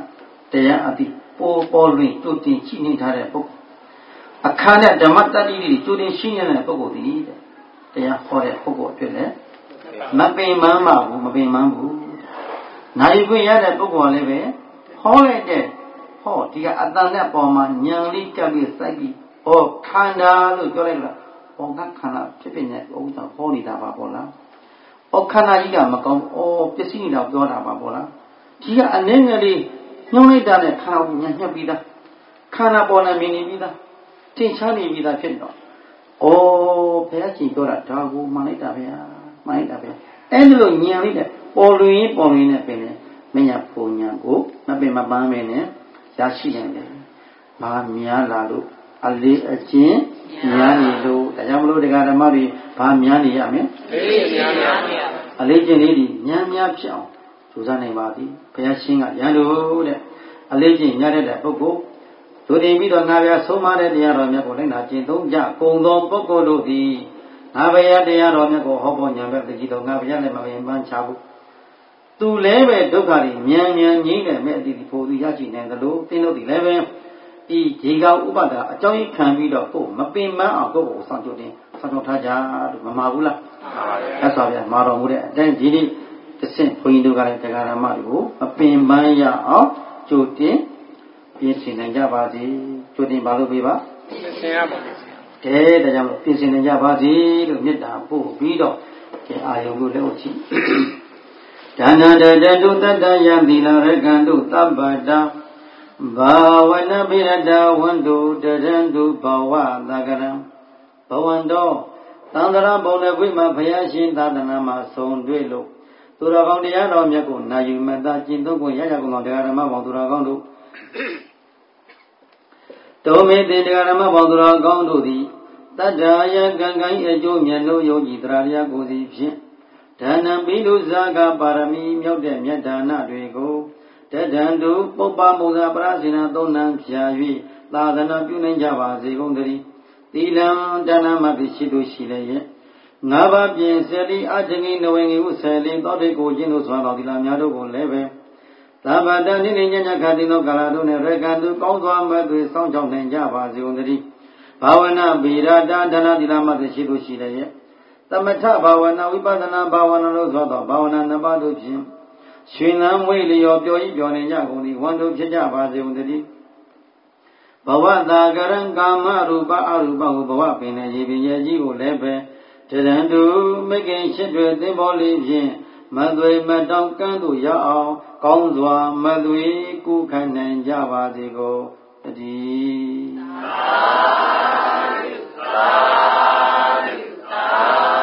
တရားအတိပေါ်ပေါ်လွင်ကြိုတင်ရှိနေထားတဲ့ပုဂ္ဂိုလ်အခါနဲ့ဓမ္မတတိတွေကြိုတင်ရှိနေတဲ့ပုဂ္ဂိုလ်ဒီတဲ့တရားဟောတဲ့ပုဂ္ဂိုလ်အတွက်လည်းမပင်မန်းပါဘူးမပင်မန်းဘူးနိုင်ခွင့်ရတဲ့ပုဂ္ဂိုလ်ကလည်းပဲဟောလိုက်တဲ့ဟောဒီကအတန်နဲ့ပေါ်မှာဉာဏ်လေးကပ်ပြီးစိုက်ပြီးဟောခန္ဓာလို့ပြောလိုက်လားဟောကခန္ဓာဖြစ်ဖြစ်နဲ့ဥစ္စာဟောနေတာပါပေါ့လားဟောခန္ဓာကြီးကမကောင်းဩပစ္စည်းတော့ပြောတာပါပေါ့လားဒီကအနည်းငယ်လေးညှိုးလိုက်တာနဲ့ခန္ဓာကိုညှက်ညှက်ပြီးသားခန္ဓာပေါ်နေမြင်နေပြီးသားထင်ရှားနေပြီးသားဖြစ်တော့ဩဘုရားရှင်ပြောတာဒါကိုမှန်လိုက်တာဗျာမှန်လိုက်တာဗျာအဲ့ဒီလိုညံလိုက်တဲ့ပေါ်လွင်ပေါ်လွင်နဲ့ပင်လေမညာပုံညာကိုမပင်မပန်းမင်းနဲ့ရရှိနိုင်တယ်။ဘာများလာလို့အလေးအကျင့်များနေလို့ဒါကြောင့်မလို့တရားဓမ္မတွေဘာများနေရမလဲ။အလေးများများအလေးကျင့်လေးတွေများများဖြစ်အောင်ကြိုးစားနိုင်ပါသည်။ဘုရားရှင်ကရန်လို့တဲ့အလေးကျင့်များတဲ့ပုဂ္ဂိုလ်တို့တင်ပြီးတော့ငါဗျာဆုံးမတဲ့တရားတော်မြတ်ကိုလိုက်နာကျင့်သုံးကြကုံသောပုဂ္ဂိုလ်တို့သည်ငါဗျာတရားတော်မြတ်ကိုဟောပေါ်ညာဘက်တကြီးတော်ငါဗျာလည်းမပင်ပန်းချဘူးသူလည်းပဲဒုက္ခတွေမြန်မြန်ငြိမ့်တဲ့မဲ့အတိဒီဖို့သူရရှိနိုင်သလိုသင်တို့ဒီလည်းပဲဤဒီကဥပဒါအကြောင်းကြီးခံပြီးတော့ကိုမပင်မအောင်ကိုကိုဆောင်ကြတင်ဆောင်ကြထားကြလို့မမှာဘူးလားမှန်ပါဗျာအဲ့ဆိုဗျာမာတော်မူတဲ့အတိုင်းဒီနေ့တဆင့်ဘုန်းကြီးတို့ကလည်းတရားဓမ္မတွေကိုမပင်ပန်းရအောင်ကြိုတင်ပြင်ဆင်နိုင်ကြပါစေကြိုတင်ပါလို့ပြပါပြင်ဆင်ရပါမယ်တဲ့ဒါကြောင့်ပြင်ဆင်နိုင်ကြပါစေလို့မေတ္တာပို့ပြီးတော့အာယုံကိုလည်းကြည့်ဒါနတတတုတတယံသီလရကံတုသဗ္ဗတံဘာဝနာပိရတဝန္တုတရံတုဘဝသကရံဘဝန္တောသံဃာဘုံလည်းခွေမှာဘုရားရှင်သာသနာမှာဆုံတွေ့လို့သူတော်ကောင်းတရားတော်မြတ်ကိုနာယူမတကျင့်သုံးကိုရရကုန်သောတရားဓမ္မပေါင်းသူတော်ကောင်းတို့တောမေတေတရားဓမ္မပေါင်းသူတော်ကောင်းတို့သည်တတ္ထာယကံကံအကျိုးမြတ်လို့ယောဂီတရားတရားကိုစီဖြင့်ဒါနံပိလုဇာကပါရမီမြောက်တဲ့မြတ်ဒါနတွေကိုတတံတုပုပ္ပမုဇာပရဇိနာသုံးနံဖြာ၍သာသနာပြုနိုင်ကြပါစေကုန်သတည်းသီလံဒါနမပိရှိတို့ရှိလည်းရဲ့ငါးပါးပြင်ဆယ်လီအထင်ကြီးနဝေငီဥဆယ်လီသောတိကိုကျင့်လို့ဆိုတော်သီလများတို့ကိုလည်းပဲသဗ္ဗတံနိနေညညခတိသောကာလတို့နဲ့ရကံသူကောင်းစွာမဲ့သွေစောင့်ကြောက်နိုင်ကြပါစေကုန်သတည်းဘာဝနာဗေဒတာဒါနသီလမပိရှိတို့ရှိလည်းရဲ့သမထဘာဝနာဝိပဿနာဘာဝနာလို့ဆိုတော့ဘာဝနာနှစ်ပါးတို့ဖြင့်ရှင်လန်းဝိလျော်ပျော်ဤပျော်နေကြကုန်သည်ဝန်တို့ဖြစ်ကြပါစေကုန်သတည်းဘဝတာကရံကာမရူပအရူပဟုဘဝပင်နဲ့ရေပင်ရဲ့ကြီးကိုလည်းပဲတရံတုမိခင်ရှိတွေသင်္ဘောလေးဖြင့်မသွေမတောင်ကန်းသို့ရောက်အောင်ကောင်းစွာမသွေကုခံနိုင်ကြပါစေကုန်တည်းသာသာသာ